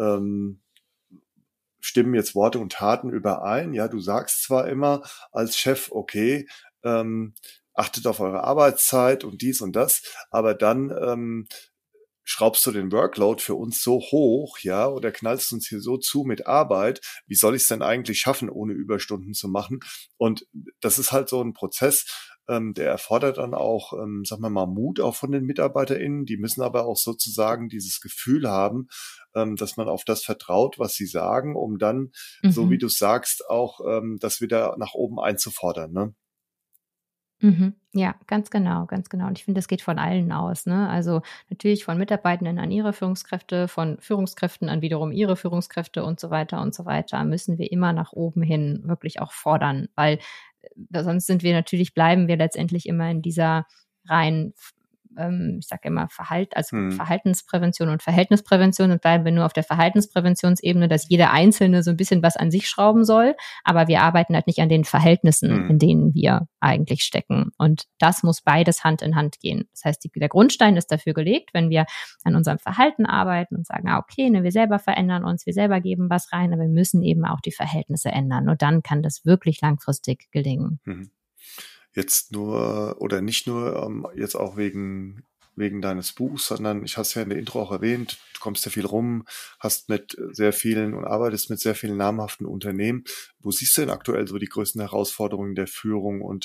stimmen jetzt Worte und Taten überein? Ja, du sagst zwar immer als Chef, okay, achtet auf eure Arbeitszeit und dies und das, aber dann schraubst du den Workload für uns so hoch, ja, oder knallst uns hier so zu mit Arbeit, wie soll ich es denn eigentlich schaffen, ohne Überstunden zu machen? Und das ist halt so ein Prozess, der erfordert dann auch, sagen wir mal, Mut auch von den MitarbeiterInnen. Die müssen aber auch sozusagen dieses Gefühl haben, dass man auf das vertraut, was sie sagen, um dann, so wie Mhm. du sagst, auch das wieder nach oben einzufordern, ne? Mhm. Ja, ganz genau, ganz genau. Und ich finde, das geht von allen aus, ne? Also, natürlich von Mitarbeitenden an ihre Führungskräfte, von Führungskräften an wiederum ihre Führungskräfte und so weiter, müssen wir immer nach oben hin wirklich auch fordern, weil, sonst bleiben wir letztendlich immer in dieser rein ich sage immer es gibt Hm. Verhaltensprävention und Verhältnisprävention und bleiben wir nur auf der Verhaltenspräventionsebene, dass jeder Einzelne so ein bisschen was an sich schrauben soll, aber wir arbeiten halt nicht an den Verhältnissen, Hm. in denen wir eigentlich stecken. Und das muss beides Hand in Hand gehen. Das heißt, der Grundstein ist dafür gelegt, wenn wir an unserem Verhalten arbeiten und sagen, okay, ne, wir selber verändern uns, wir selber geben was rein, aber wir müssen eben auch die Verhältnisse ändern. Nur dann kann das wirklich langfristig gelingen. Mhm. Jetzt nur oder nicht nur jetzt auch wegen deines Buchs, sondern ich habe es ja in der Intro auch erwähnt, du kommst ja viel rum, hast mit sehr vielen und arbeitest mit sehr vielen namhaften Unternehmen. Wo siehst du denn aktuell so die größten Herausforderungen der Führung und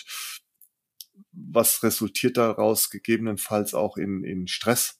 was resultiert daraus gegebenenfalls auch in Stress?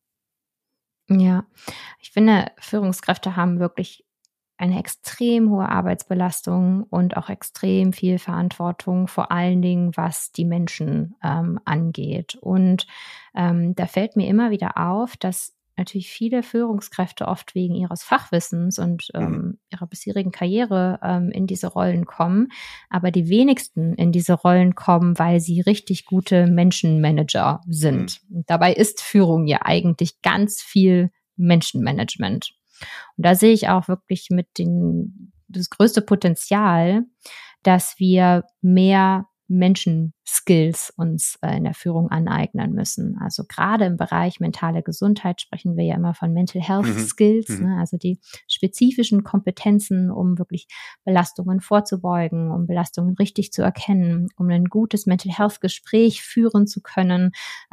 Ja, ich finde, Führungskräfte haben wirklich eine extrem hohe Arbeitsbelastung und auch extrem viel Verantwortung, vor allen Dingen, was die Menschen, angeht. Und, da fällt mir immer wieder auf, dass natürlich viele Führungskräfte oft wegen ihres Fachwissens und, Mhm. ihrer bisherigen Karriere, in diese Rollen kommen, aber die wenigsten in diese Rollen kommen, weil sie richtig gute Menschenmanager Mhm. sind. Und dabei ist Führung ja eigentlich ganz viel Menschenmanagement. Und da sehe ich auch wirklich das größte Potenzial, dass wir mehr Menschenskills uns in der Führung aneignen müssen. Also gerade im Bereich mentale Gesundheit sprechen wir ja immer von Mental Health Mhm. Skills, Mhm. ne? Also die spezifischen Kompetenzen, um wirklich Belastungen vorzubeugen, um Belastungen richtig zu erkennen, um ein gutes Mental Health Gespräch führen zu können.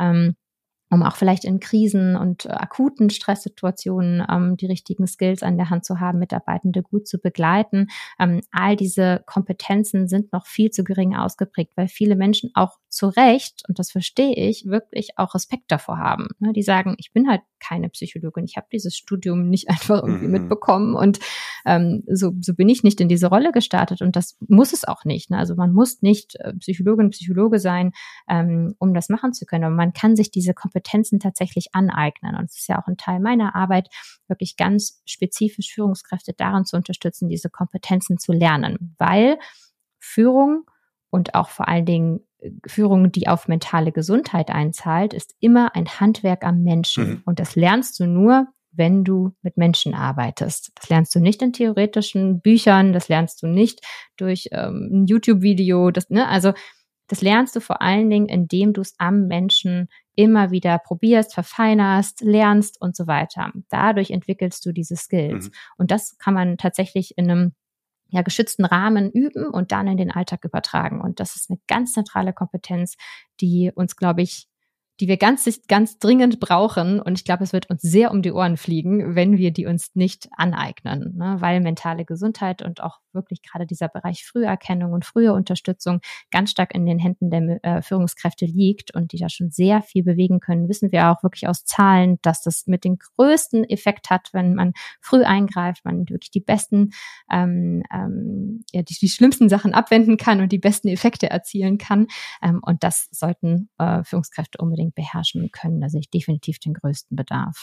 Um auch vielleicht in Krisen und akuten Stresssituationen die richtigen Skills an der Hand zu haben, Mitarbeitende gut zu begleiten. All diese Kompetenzen sind noch viel zu gering ausgeprägt, weil viele Menschen auch zu Recht, und das verstehe ich, wirklich auch Respekt davor haben. Ne? Die sagen, ich bin halt keine Psychologin, ich habe dieses Studium nicht einfach irgendwie Mhm. mitbekommen und so bin ich nicht in diese Rolle gestartet und das muss es auch nicht. Ne? Also man muss nicht Psychologin, Psychologe sein, um das machen zu können. Aber man kann sich diese Kompetenzen tatsächlich aneignen. Und es ist ja auch ein Teil meiner Arbeit, wirklich ganz spezifisch Führungskräfte darin zu unterstützen, diese Kompetenzen zu lernen. Weil Führung und auch vor allen Dingen Führung, die auf mentale Gesundheit einzahlt, ist immer ein Handwerk am Menschen. Mhm. Und das lernst du nur, wenn du mit Menschen arbeitest. Das lernst du nicht in theoretischen Büchern, das lernst du nicht durch ein YouTube-Video, also das lernst du vor allen Dingen, indem du es am Menschen immer wieder probierst, verfeinerst, lernst und so weiter. Dadurch entwickelst du diese Skills. Mhm. Und das kann man tatsächlich in einem geschützten Rahmen üben und dann in den Alltag übertragen. Und das ist eine ganz zentrale Kompetenz, die uns, glaube ich, die wir ganz dringend brauchen. Und ich glaube, es wird uns sehr um die Ohren fliegen, wenn wir die uns nicht aneignen, ne? Weil mentale Gesundheit und auch wirklich gerade dieser Bereich Früherkennung und frühe Unterstützung ganz stark in den Händen der Führungskräfte liegt und die da schon sehr viel bewegen können, wissen wir auch wirklich aus Zahlen, dass das mit den größten Effekt hat, wenn man früh eingreift, man wirklich die besten, die schlimmsten Sachen abwenden kann und die besten Effekte erzielen kann. Und das sollten Führungskräfte unbedingt beherrschen können. Da sehe ich definitiv den größten Bedarf.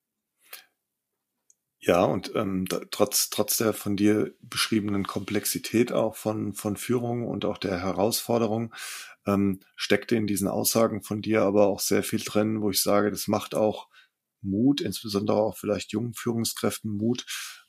Ja, und trotz der von dir beschriebenen Komplexität auch von Führung und auch der Herausforderung, steckte in diesen Aussagen von dir aber auch sehr viel drin, wo ich sage, das macht auch Mut, insbesondere auch vielleicht jungen Führungskräften Mut,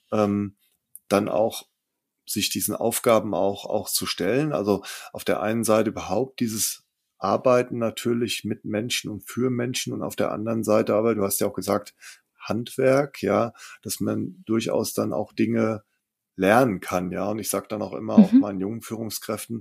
dann auch sich diesen Aufgaben auch zu stellen. Also auf der einen Seite überhaupt dieses Arbeiten natürlich mit Menschen und für Menschen und auf der anderen Seite aber, du hast ja auch gesagt, Handwerk, ja, dass man durchaus dann auch Dinge lernen kann, ja. Und ich sage dann auch immer auch meinen jungen Führungskräften,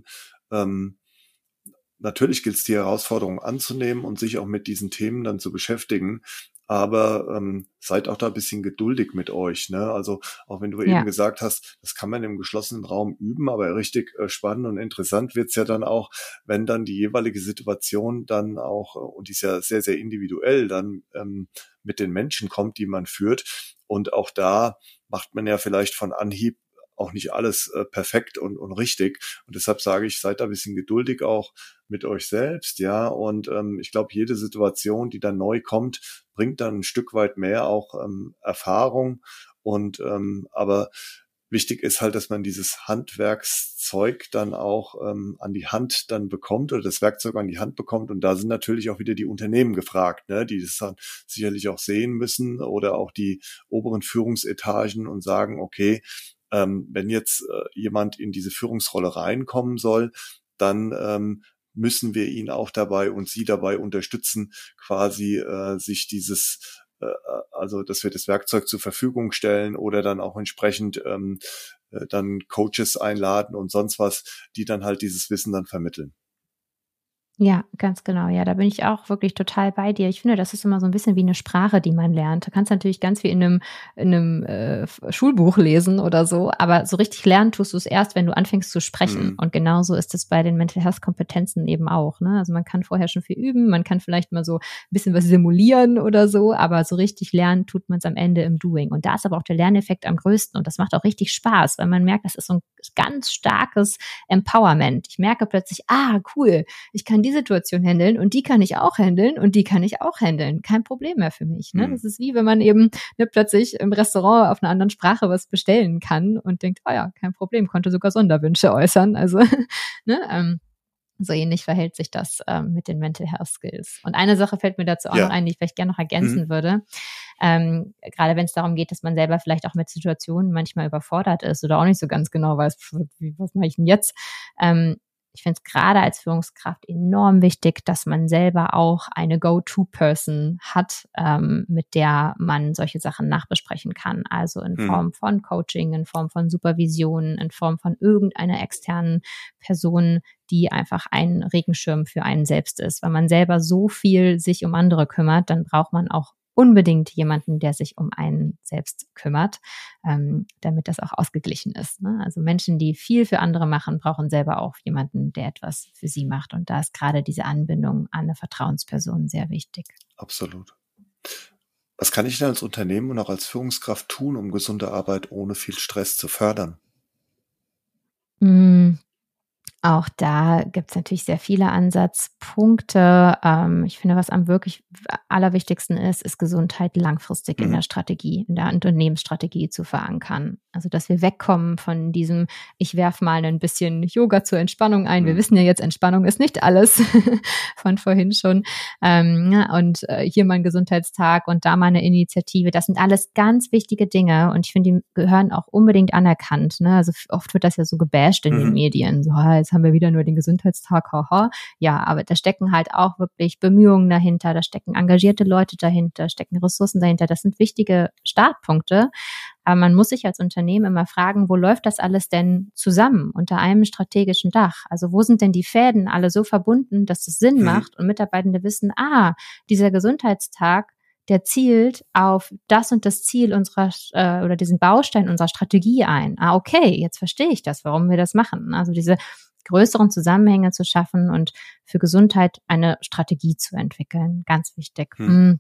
natürlich gilt es, die Herausforderung anzunehmen und sich auch mit diesen Themen dann zu beschäftigen. Aber seid auch da ein bisschen geduldig mit euch, ne? Also auch wenn du eben gesagt hast, das kann man im geschlossenen Raum üben, aber richtig spannend und interessant wird's ja dann auch, wenn dann die jeweilige Situation dann auch, und die ist ja sehr, sehr individuell, dann mit den Menschen kommt, die man führt. Und auch da macht man ja vielleicht von Anhieb auch nicht alles perfekt und richtig. Und deshalb sage ich, seid da ein bisschen geduldig auch mit euch selbst, ja. Und ich glaube, jede Situation, die dann neu kommt, bringt dann ein Stück weit mehr auch Erfahrung. Und aber wichtig ist halt, dass man dieses Handwerkszeug dann auch an die Hand dann bekommt oder das Werkzeug an die Hand bekommt. Und da sind natürlich auch wieder die Unternehmen gefragt, ne, die das dann sicherlich auch sehen müssen oder auch die oberen Führungsetagen und sagen, okay, wenn jetzt jemand in diese Führungsrolle reinkommen soll, dann müssen wir ihn auch dabei und sie dabei unterstützen, quasi sich dieses, also dass wir das Werkzeug zur Verfügung stellen oder dann auch entsprechend dann Coaches einladen und sonst was, die dann halt dieses Wissen dann vermitteln. Ja, ganz genau. Ja, da bin ich auch wirklich total bei dir. Ich finde, das ist immer so ein bisschen wie eine Sprache, die man lernt. Du kannst natürlich ganz viel in einem Schulbuch lesen oder so, aber so richtig lernen tust du es erst, wenn du anfängst zu sprechen. Und genauso ist es bei den Mental Health Kompetenzen eben auch, ne? Also man kann vorher schon viel üben, man kann vielleicht mal so ein bisschen was simulieren oder so, aber so richtig lernen tut man es am Ende im Doing. Und da ist aber auch der Lerneffekt am größten und das macht auch richtig Spaß, weil man merkt, das ist so ein ganz starkes Empowerment. Ich merke plötzlich, cool, ich kann die Situation handeln und die kann ich auch handeln und die kann ich auch handeln. Kein Problem mehr für mich. Ne? Das ist wie, wenn man eben plötzlich im Restaurant auf einer anderen Sprache was bestellen kann und denkt, kein Problem, konnte sogar Sonderwünsche äußern. Also so ähnlich verhält sich das mit den Mental Health Skills. Und eine Sache fällt mir dazu auch noch ein, die ich vielleicht gerne noch ergänzen würde. Gerade wenn es darum geht, dass man selber vielleicht auch mit Situationen manchmal überfordert ist oder auch nicht so ganz genau weiß, was mache ich denn jetzt? Ich finde es gerade als Führungskraft enorm wichtig, dass man selber auch eine Go-To-Person hat, mit der man solche Sachen nachbesprechen kann. Also in Form von Coaching, in Form von Supervision, in Form von irgendeiner externen Person, die einfach ein Regenschirm für einen selbst ist. Wenn man selber so viel sich um andere kümmert, dann braucht man auch unbedingt jemanden, der sich um einen selbst kümmert, damit das auch ausgeglichen ist. Ne? Also Menschen, die viel für andere machen, brauchen selber auch jemanden, der etwas für sie macht. Und da ist gerade diese Anbindung an eine Vertrauensperson sehr wichtig. Absolut. Was kann ich denn als Unternehmen und auch als Führungskraft tun, um gesunde Arbeit ohne viel Stress zu fördern? Auch da gibt es natürlich sehr viele Ansatzpunkte. Ich finde, was am wirklich allerwichtigsten ist Gesundheit langfristig in der Strategie, in der Unternehmensstrategie zu verankern. Also, dass wir wegkommen von diesem, ich werfe mal ein bisschen Yoga zur Entspannung ein. Wir wissen ja jetzt, Entspannung ist nicht alles von vorhin schon. Und hier mal ein Gesundheitstag und da mal eine Initiative. Das sind alles ganz wichtige Dinge und ich finde, die gehören auch unbedingt anerkannt. Ne? Also oft wird das ja so gebasht in den Medien. So, jetzt haben wir wieder nur den Gesundheitstag, haha. Ja, aber da stecken halt auch wirklich Bemühungen dahinter, da stecken engagierte Leute dahinter, stecken Ressourcen dahinter. Das sind wichtige Startpunkte. Aber man muss sich als Unternehmen immer fragen, wo läuft das alles denn zusammen unter einem strategischen Dach? Also wo sind denn die Fäden alle so verbunden, dass es Sinn macht und Mitarbeitende wissen, dieser Gesundheitstag, der zielt auf das und das Ziel unserer oder diesen Baustein unserer Strategie ein. Okay, jetzt verstehe ich das, warum wir das machen. Also diese größeren Zusammenhänge zu schaffen und für Gesundheit eine Strategie zu entwickeln, ganz wichtig.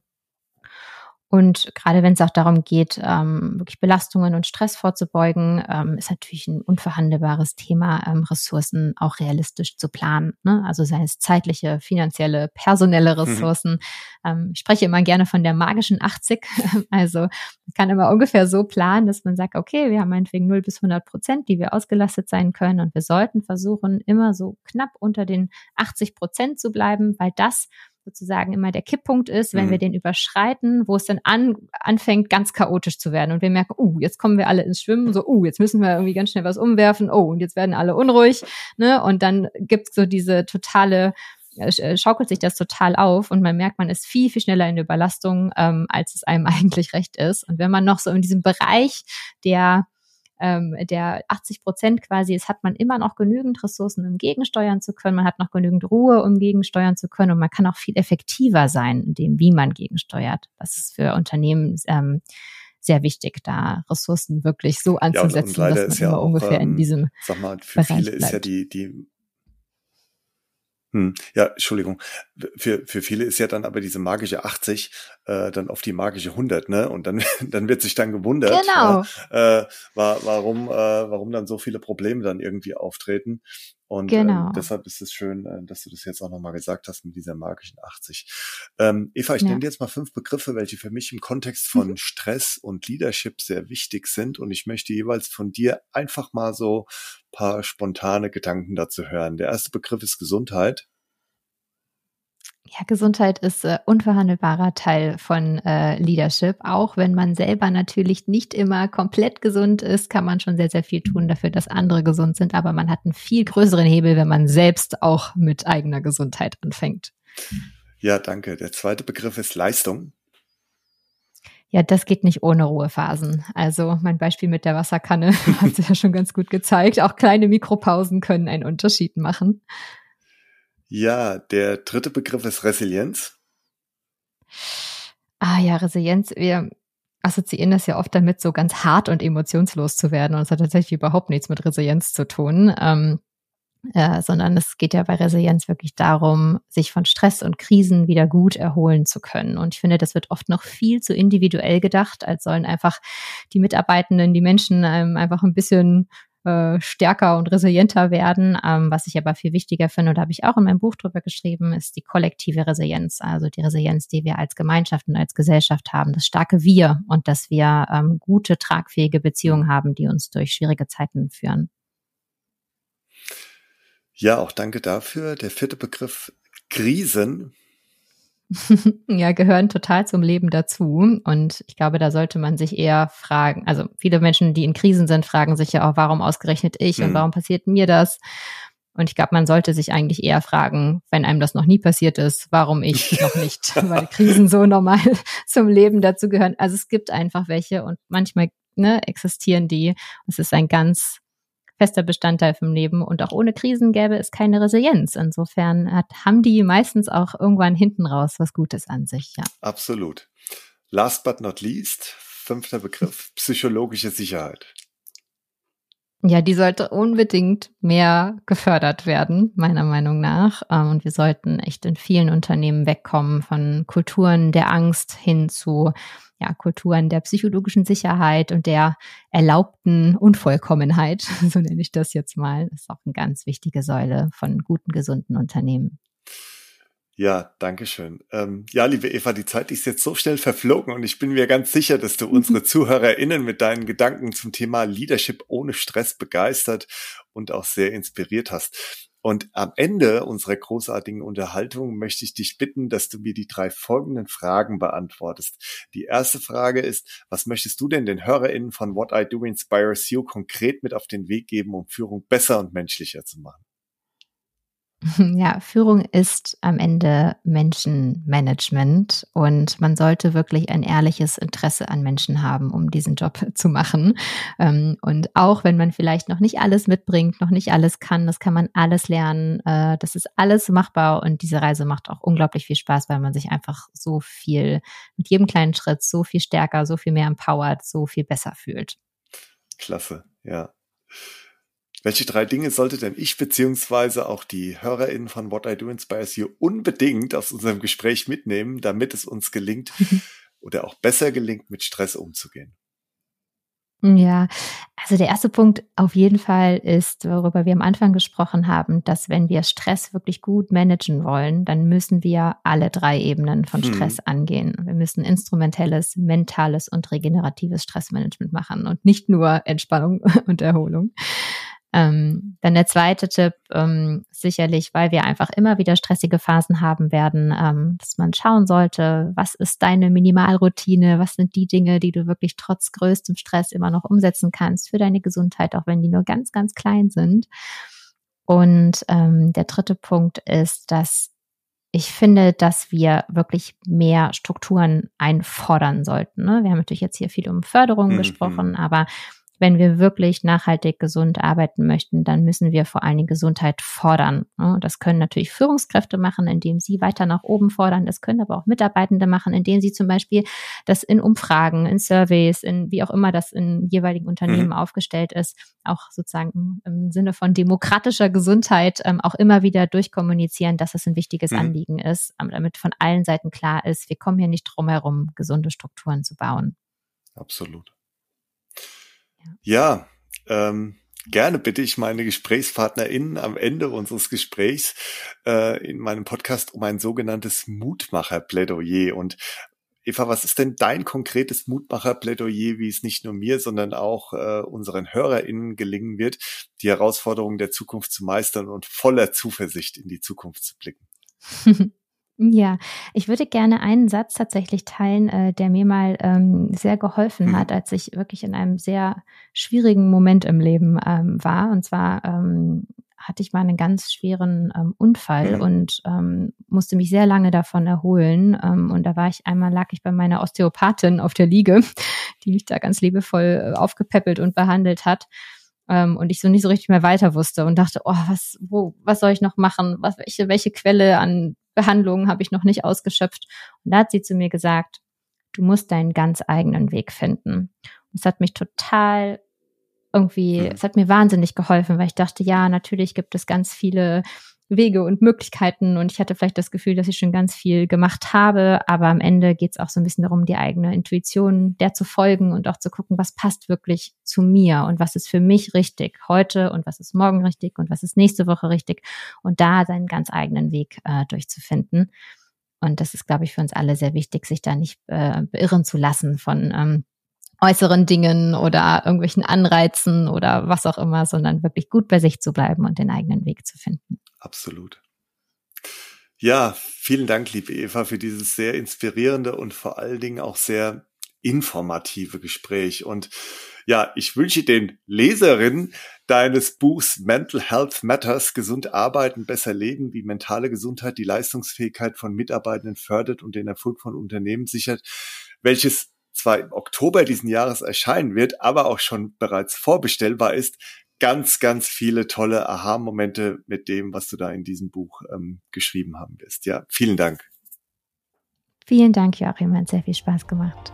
Und gerade wenn es auch darum geht, wirklich Belastungen und Stress vorzubeugen, ist natürlich ein unverhandelbares Thema, Ressourcen auch realistisch zu planen. Ne? Also sei es zeitliche, finanzielle, personelle Ressourcen. Ich spreche immer gerne von der magischen 80. Also man kann immer ungefähr so planen, dass man sagt, okay, wir haben meinetwegen 0-100%, die wir ausgelastet sein können. Und wir sollten versuchen, immer so knapp unter den 80% zu bleiben, weil das sozusagen immer der Kipppunkt ist, wenn wir den überschreiten, wo es dann anfängt, ganz chaotisch zu werden und wir merken, jetzt kommen wir alle ins Schwimmen, so, jetzt müssen wir irgendwie ganz schnell was umwerfen, und jetzt werden alle unruhig, ne, und dann gibt's so diese schaukelt sich das total auf und man merkt, man ist viel, viel schneller in der Überlastung, als es einem eigentlich recht ist. Und wenn man noch so in diesem Bereich der 80% quasi ist, hat man immer noch genügend Ressourcen, um gegensteuern zu können. Man hat noch genügend Ruhe, um gegensteuern zu können. Und man kann auch viel effektiver sein in dem, wie man gegensteuert. Das ist für Unternehmen sehr wichtig, da Ressourcen wirklich so anzusetzen, und dass man immer ungefähr in diesem sag mal, für Bereich viele bleibt. ist ja Entschuldigung. Für viele ist ja dann aber diese magische 80 dann auf die magische 100, ne? Und dann wird sich dann gewundert, genau. warum dann so viele Probleme dann irgendwie auftreten. Und deshalb ist es schön, dass du das jetzt auch nochmal gesagt hast mit dieser magischen 80. Eva, ich nenne dir jetzt mal 5 Begriffe, welche für mich im Kontext von Stress und Leadership sehr wichtig sind. Und ich möchte jeweils von dir einfach mal so paar spontane Gedanken dazu hören. Der erste Begriff ist Gesundheit. Ja, Gesundheit ist unverhandelbarer Teil von Leadership. Auch wenn man selber natürlich nicht immer komplett gesund ist, kann man schon sehr, sehr viel tun dafür, dass andere gesund sind. Aber man hat einen viel größeren Hebel, wenn man selbst auch mit eigener Gesundheit anfängt. Ja, danke. Der zweite Begriff ist Leistung. Ja, das geht nicht ohne Ruhephasen. Also mein Beispiel mit der Wasserkanne hat es ja schon ganz gut gezeigt. Auch kleine Mikropausen können einen Unterschied machen. Ja, der dritte Begriff ist Resilienz. Resilienz. Wir assoziieren das ja oft damit, so ganz hart und emotionslos zu werden. Und es hat tatsächlich überhaupt nichts mit Resilienz zu tun. Sondern es geht ja bei Resilienz wirklich darum, sich von Stress und Krisen wieder gut erholen zu können. Und ich finde, das wird oft noch viel zu individuell gedacht, als sollen einfach die Mitarbeitenden, die Menschen einfach ein bisschen stärker und resilienter werden. Was ich aber viel wichtiger finde, und da habe ich auch in meinem Buch drüber geschrieben, ist die kollektive Resilienz, also die Resilienz, die wir als Gemeinschaft und als Gesellschaft haben, das starke Wir und dass wir gute, tragfähige Beziehungen haben, die uns durch schwierige Zeiten führen. Ja, auch danke dafür. Der vierte Begriff, Krisen. Ja, gehören total zum Leben dazu. Und ich glaube, da sollte man sich eher fragen, also viele Menschen, die in Krisen sind, fragen sich ja auch, warum ausgerechnet ich und warum passiert mir das? Und ich glaube, man sollte sich eigentlich eher fragen, wenn einem das noch nie passiert ist, warum ich noch nicht, weil Krisen so normal zum Leben dazu gehören. Also es gibt einfach welche und manchmal existieren die. Es ist ein ganz fester Bestandteil vom Leben und auch ohne Krisen gäbe es keine Resilienz. Insofern haben die meistens auch irgendwann hinten raus was Gutes an sich, ja. Absolut. Last but not least, 5. Begriff, psychologische Sicherheit. Ja, die sollte unbedingt mehr gefördert werden, meiner Meinung nach. Und wir sollten echt in vielen Unternehmen wegkommen von Kulturen der Angst hin zu Kulturen der psychologischen Sicherheit und der erlaubten Unvollkommenheit, so nenne ich das jetzt mal. Das ist auch eine ganz wichtige Säule von guten, gesunden Unternehmen. Ja, danke schön. Liebe Eva, die Zeit ist jetzt so schnell verflogen und ich bin mir ganz sicher, dass du unsere ZuhörerInnen mit deinen Gedanken zum Thema Leadership ohne Stress begeistert und auch sehr inspiriert hast. Und am Ende unserer großartigen Unterhaltung möchte ich dich bitten, dass du mir die 3 folgenden Fragen beantwortest. Die erste Frage ist, was möchtest du denn den HörerInnen von What I Do Inspires You konkret mit auf den Weg geben, um Führung besser und menschlicher zu machen? Ja, Führung ist am Ende Menschenmanagement und man sollte wirklich ein ehrliches Interesse an Menschen haben, um diesen Job zu machen. Und auch wenn man vielleicht noch nicht alles mitbringt, noch nicht alles kann, das kann man alles lernen. Das ist alles machbar und diese Reise macht auch unglaublich viel Spaß, weil man sich einfach so viel mit jedem kleinen Schritt so viel stärker, so viel mehr empowered, so viel besser fühlt. Klasse, ja. Welche 3 Dinge sollte denn ich beziehungsweise auch die HörerInnen von What I Do Inspires You unbedingt aus unserem Gespräch mitnehmen, damit es uns gelingt oder auch besser gelingt, mit Stress umzugehen? Ja, also der erste Punkt auf jeden Fall ist, worüber wir am Anfang gesprochen haben, dass wenn wir Stress wirklich gut managen wollen, dann müssen wir alle 3 Ebenen von Stress angehen. Wir müssen instrumentelles, mentales und regeneratives Stressmanagement machen und nicht nur Entspannung und Erholung. Dann der zweite Tipp, sicherlich, weil wir einfach immer wieder stressige Phasen haben werden, dass man schauen sollte, was ist deine Minimalroutine, was sind die Dinge, die du wirklich trotz größtem Stress immer noch umsetzen kannst für deine Gesundheit, auch wenn die nur ganz, ganz klein sind. Und der dritte Punkt ist, dass ich finde, dass wir wirklich mehr Strukturen einfordern sollten. Ne? Wir haben natürlich jetzt hier viel um Förderung gesprochen, aber wenn wir wirklich nachhaltig gesund arbeiten möchten, dann müssen wir vor allen Dingen Gesundheit fordern. Das können natürlich Führungskräfte machen, indem sie weiter nach oben fordern. Das können aber auch Mitarbeitende machen, indem sie zum Beispiel das in Umfragen, in Surveys, in wie auch immer das in jeweiligen Unternehmen aufgestellt ist, auch sozusagen im Sinne von demokratischer Gesundheit auch immer wieder durchkommunizieren, dass es ein wichtiges Anliegen ist, damit von allen Seiten klar ist, wir kommen hier nicht drum herum, gesunde Strukturen zu bauen. Absolut. Ja, gerne bitte ich meine GesprächspartnerInnen am Ende unseres Gesprächs in meinem Podcast um ein sogenanntes Mutmacher-Plädoyer. Und Eva, was ist denn dein konkretes Mutmacher-Plädoyer, wie es nicht nur mir, sondern auch unseren HörerInnen gelingen wird, die Herausforderungen der Zukunft zu meistern und voller Zuversicht in die Zukunft zu blicken? Ja, ich würde gerne einen Satz tatsächlich teilen, der mir mal sehr geholfen hat, als ich wirklich in einem sehr schwierigen Moment im Leben war. Und zwar hatte ich mal einen ganz schweren Unfall und musste mich sehr lange davon erholen. Und da lag ich bei meiner Osteopathin auf der Liege, die mich da ganz liebevoll aufgepäppelt und behandelt hat. Und ich so nicht so richtig mehr weiter wusste und dachte, was soll ich noch machen? Welche Quelle an Behandlungen habe ich noch nicht ausgeschöpft? Und da hat sie zu mir gesagt, du musst deinen ganz eigenen Weg finden. Und es hat mich total es hat mir wahnsinnig geholfen, weil ich dachte, ja, natürlich gibt es ganz viele Wege und Möglichkeiten und ich hatte vielleicht das Gefühl, dass ich schon ganz viel gemacht habe, aber am Ende geht es auch so ein bisschen darum, die eigene Intuition der zu folgen und auch zu gucken, was passt wirklich zu mir und was ist für mich richtig heute und was ist morgen richtig und was ist nächste Woche richtig und da seinen ganz eigenen Weg durchzufinden. Und das ist, glaube ich, für uns alle sehr wichtig, sich da nicht beirren zu lassen von äußeren Dingen oder irgendwelchen Anreizen oder was auch immer, sondern wirklich gut bei sich zu bleiben und den eigenen Weg zu finden. Absolut. Ja, vielen Dank, liebe Eva, für dieses sehr inspirierende und vor allen Dingen auch sehr informative Gespräch. Und ja, ich wünsche den Leserinnen deines Buchs Mental Health Matters, gesund arbeiten, besser leben, wie mentale Gesundheit die Leistungsfähigkeit von Mitarbeitenden fördert und den Erfolg von Unternehmen sichert, welches zwar im Oktober diesen Jahres erscheinen wird, aber auch schon bereits vorbestellbar ist, ganz, ganz viele tolle Aha-Momente mit dem, was du da in diesem Buch geschrieben haben wirst. Ja, vielen Dank. Vielen Dank, Joachim, hat sehr viel Spaß gemacht.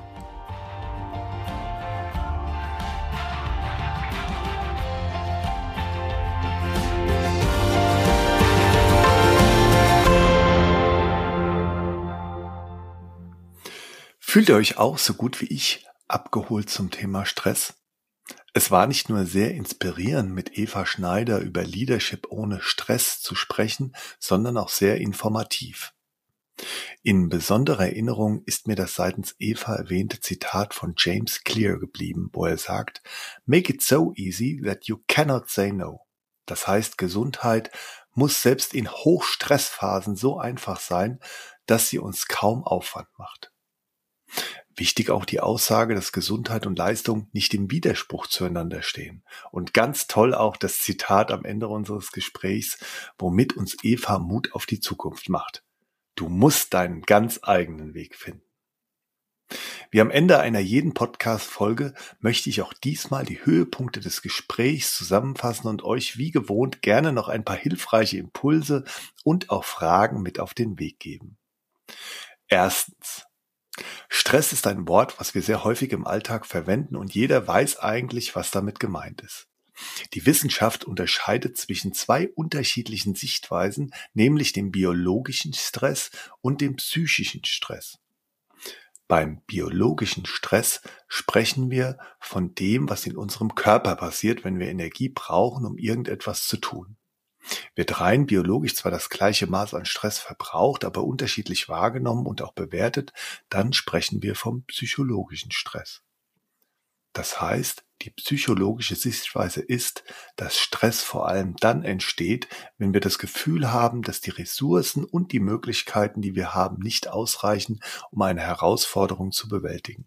Fühlt ihr euch auch so gut wie ich abgeholt zum Thema Stress? Es war nicht nur sehr inspirierend, mit Eva Schneider über Leadership ohne Stress zu sprechen, sondern auch sehr informativ. In besonderer Erinnerung ist mir das seitens Eva erwähnte Zitat von James Clear geblieben, wo er sagt, "Make it so easy that you cannot say no." Das heißt, Gesundheit muss selbst in Hochstressphasen so einfach sein, dass sie uns kaum Aufwand macht. Wichtig auch die Aussage, dass Gesundheit und Leistung nicht im Widerspruch zueinander stehen. Und ganz toll auch das Zitat am Ende unseres Gesprächs, womit uns Eva Mut auf die Zukunft macht. Du musst deinen ganz eigenen Weg finden. Wie am Ende einer jeden Podcast-Folge möchte ich auch diesmal die Höhepunkte des Gesprächs zusammenfassen und euch wie gewohnt gerne noch ein paar hilfreiche Impulse und auch Fragen mit auf den Weg geben. Erstens. Stress ist ein Wort, was wir sehr häufig im Alltag verwenden und jeder weiß eigentlich, was damit gemeint ist. Die Wissenschaft unterscheidet zwischen zwei unterschiedlichen Sichtweisen, nämlich dem biologischen Stress und dem psychischen Stress. Beim biologischen Stress sprechen wir von dem, was in unserem Körper passiert, wenn wir Energie brauchen, um irgendetwas zu tun. Wird rein biologisch zwar das gleiche Maß an Stress verbraucht, aber unterschiedlich wahrgenommen und auch bewertet, dann sprechen wir vom psychologischen Stress. Das heißt, die psychologische Sichtweise ist, dass Stress vor allem dann entsteht, wenn wir das Gefühl haben, dass die Ressourcen und die Möglichkeiten, die wir haben, nicht ausreichen, um eine Herausforderung zu bewältigen.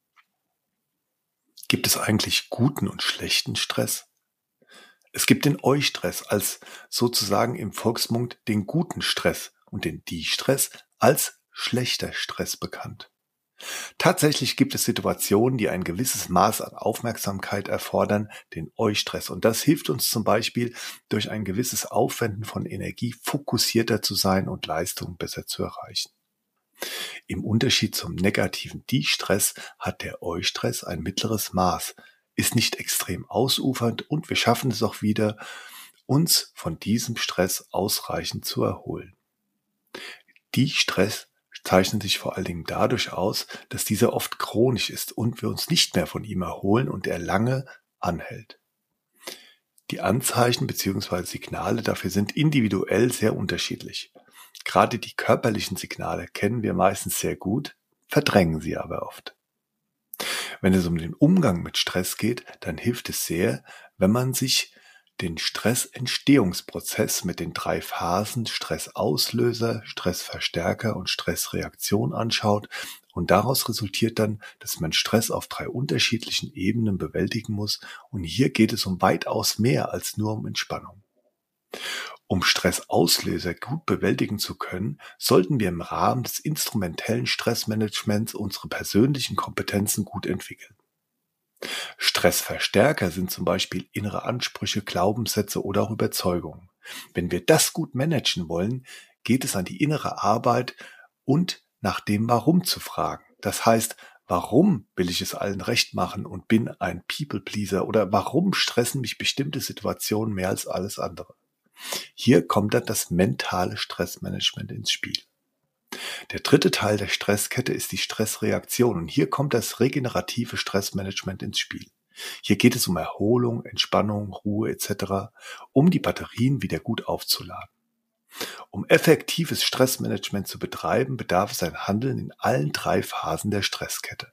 Gibt es eigentlich guten und schlechten Stress? Es gibt den Eustress als sozusagen im Volksmund den guten Stress und den Die-Stress als schlechter Stress bekannt. Tatsächlich gibt es Situationen, die ein gewisses Maß an Aufmerksamkeit erfordern, den Eustress. Und das hilft uns zum Beispiel durch ein gewisses Aufwenden von Energie fokussierter zu sein und Leistungen besser zu erreichen. Im Unterschied zum negativen Die-Stress hat der Eustress ein mittleres Maß, ist nicht extrem ausufernd und wir schaffen es auch wieder, uns von diesem Stress ausreichend zu erholen. Die Stress zeichnet sich vor allen Dingen dadurch aus, dass dieser oft chronisch ist und wir uns nicht mehr von ihm erholen und er lange anhält. Die Anzeichen bzw. Signale dafür sind individuell sehr unterschiedlich. Gerade die körperlichen Signale kennen wir meistens sehr gut, verdrängen sie aber oft. Wenn es um den Umgang mit Stress geht, dann hilft es sehr, wenn man sich den Stressentstehungsprozess mit den 3 Phasen Stressauslöser, Stressverstärker und Stressreaktion anschaut und daraus resultiert dann, dass man Stress auf 3 unterschiedlichen Ebenen bewältigen muss und hier geht es um weitaus mehr als nur um Entspannung. Um Stressauslöser gut bewältigen zu können, sollten wir im Rahmen des instrumentellen Stressmanagements unsere persönlichen Kompetenzen gut entwickeln. Stressverstärker sind zum Beispiel innere Ansprüche, Glaubenssätze oder auch Überzeugungen. Wenn wir das gut managen wollen, geht es an die innere Arbeit und nach dem Warum zu fragen. Das heißt, warum will ich es allen recht machen und bin ein People-Pleaser oder warum stressen mich bestimmte Situationen mehr als alles andere? Hier kommt dann das mentale Stressmanagement ins Spiel. Der dritte Teil der Stresskette ist die Stressreaktion und hier kommt das regenerative Stressmanagement ins Spiel. Hier geht es um Erholung, Entspannung, Ruhe etc., um die Batterien wieder gut aufzuladen. Um effektives Stressmanagement zu betreiben, bedarf es ein Handeln in allen 3 Phasen der Stresskette.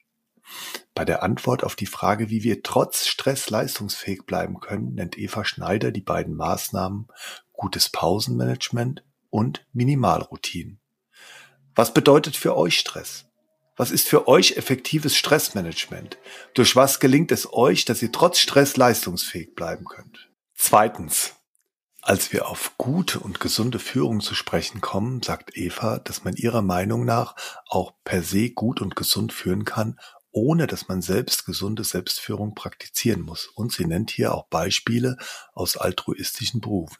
Bei der Antwort auf die Frage, wie wir trotz Stress leistungsfähig bleiben können, nennt Eva Schneider die beiden Maßnahmen gutes Pausenmanagement und Minimalroutinen. Was bedeutet für euch Stress? Was ist für euch effektives Stressmanagement? Durch was gelingt es euch, dass ihr trotz Stress leistungsfähig bleiben könnt? Zweitens. Als wir auf gute und gesunde Führung zu sprechen kommen, sagt Eva, dass man ihrer Meinung nach auch per se gut und gesund führen kann, ohne dass man selbst gesunde Selbstführung praktizieren muss. Und sie nennt hier auch Beispiele aus altruistischen Berufen.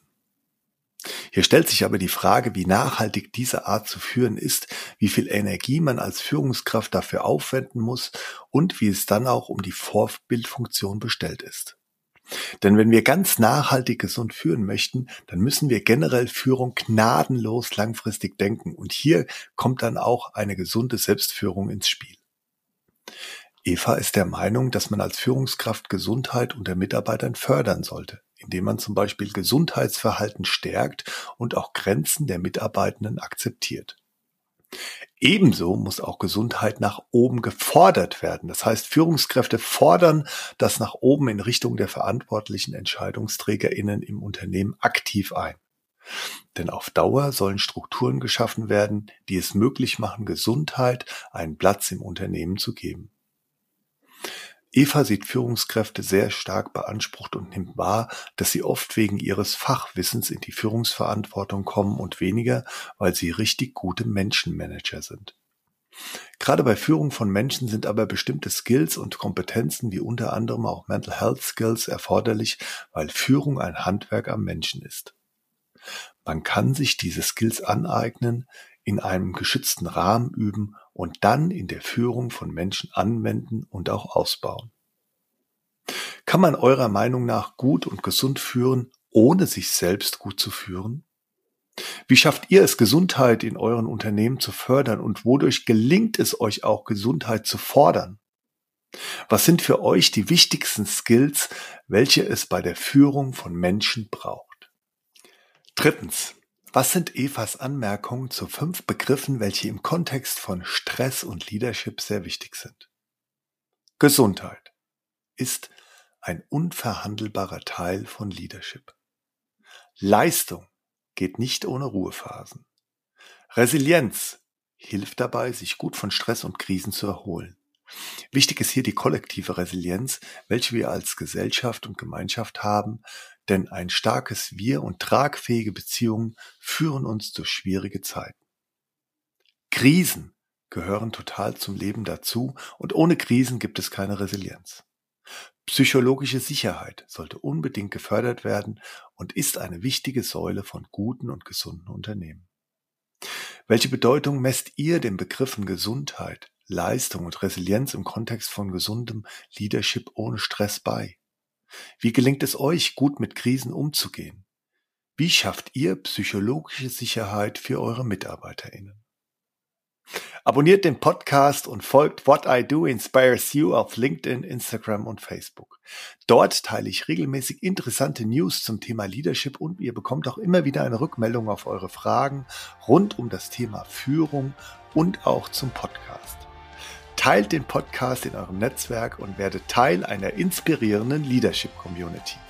Hier stellt sich aber die Frage, wie nachhaltig diese Art zu führen ist, wie viel Energie man als Führungskraft dafür aufwenden muss und wie es dann auch um die Vorbildfunktion bestellt ist. Denn wenn wir ganz nachhaltig gesund führen möchten, dann müssen wir generell Führung gnadenlos langfristig denken. Und hier kommt dann auch eine gesunde Selbstführung ins Spiel. Eva ist der Meinung, dass man als Führungskraft Gesundheit unter Mitarbeitern fördern sollte, indem man zum Beispiel Gesundheitsverhalten stärkt und auch Grenzen der Mitarbeitenden akzeptiert. Ebenso muss auch Gesundheit nach oben gefordert werden. Das heißt, Führungskräfte fordern das nach oben in Richtung der verantwortlichen EntscheidungsträgerInnen im Unternehmen aktiv ein. Denn auf Dauer sollen Strukturen geschaffen werden, die es möglich machen, Gesundheit einen Platz im Unternehmen zu geben. Eva sieht Führungskräfte sehr stark beansprucht und nimmt wahr, dass sie oft wegen ihres Fachwissens in die Führungsverantwortung kommen und weniger, weil sie richtig gute Menschenmanager sind. Gerade bei Führung von Menschen sind aber bestimmte Skills und Kompetenzen wie unter anderem auch Mental Health Skills erforderlich, weil Führung ein Handwerk am Menschen ist. Man kann sich diese Skills aneignen, in einem geschützten Rahmen üben und dann in der Führung von Menschen anwenden und auch ausbauen. Kann man eurer Meinung nach gut und gesund führen, ohne sich selbst gut zu führen? Wie schafft ihr es, Gesundheit in euren Unternehmen zu fördern und wodurch gelingt es euch auch, Gesundheit zu fordern? Was sind für euch die wichtigsten Skills, welche es bei der Führung von Menschen braucht? Drittens. Was sind Evas Anmerkungen zu 5 Begriffen, welche im Kontext von Stress und Leadership sehr wichtig sind? Gesundheit ist ein unverhandelbarer Teil von Leadership. Leistung geht nicht ohne Ruhephasen. Resilienz hilft dabei, sich gut von Stress und Krisen zu erholen. Wichtig ist hier die kollektive Resilienz, welche wir als Gesellschaft und Gemeinschaft haben, denn ein starkes Wir und tragfähige Beziehungen führen uns durch schwierige Zeiten. Krisen gehören total zum Leben dazu und ohne Krisen gibt es keine Resilienz. Psychologische Sicherheit sollte unbedingt gefördert werden und ist eine wichtige Säule von guten und gesunden Unternehmen. Welche Bedeutung messt ihr den Begriffen Gesundheit, Leistung und Resilienz im Kontext von gesundem Leadership ohne Stress bei? Wie gelingt es euch, gut mit Krisen umzugehen? Wie schafft ihr psychologische Sicherheit für eure MitarbeiterInnen? Abonniert den Podcast und folgt What I Do Inspires You auf LinkedIn, Instagram und Facebook. Dort teile ich regelmäßig interessante News zum Thema Leadership und ihr bekommt auch immer wieder eine Rückmeldung auf eure Fragen rund um das Thema Führung und auch zum Podcast. Teilt den Podcast in eurem Netzwerk und werdet Teil einer inspirierenden Leadership-Community.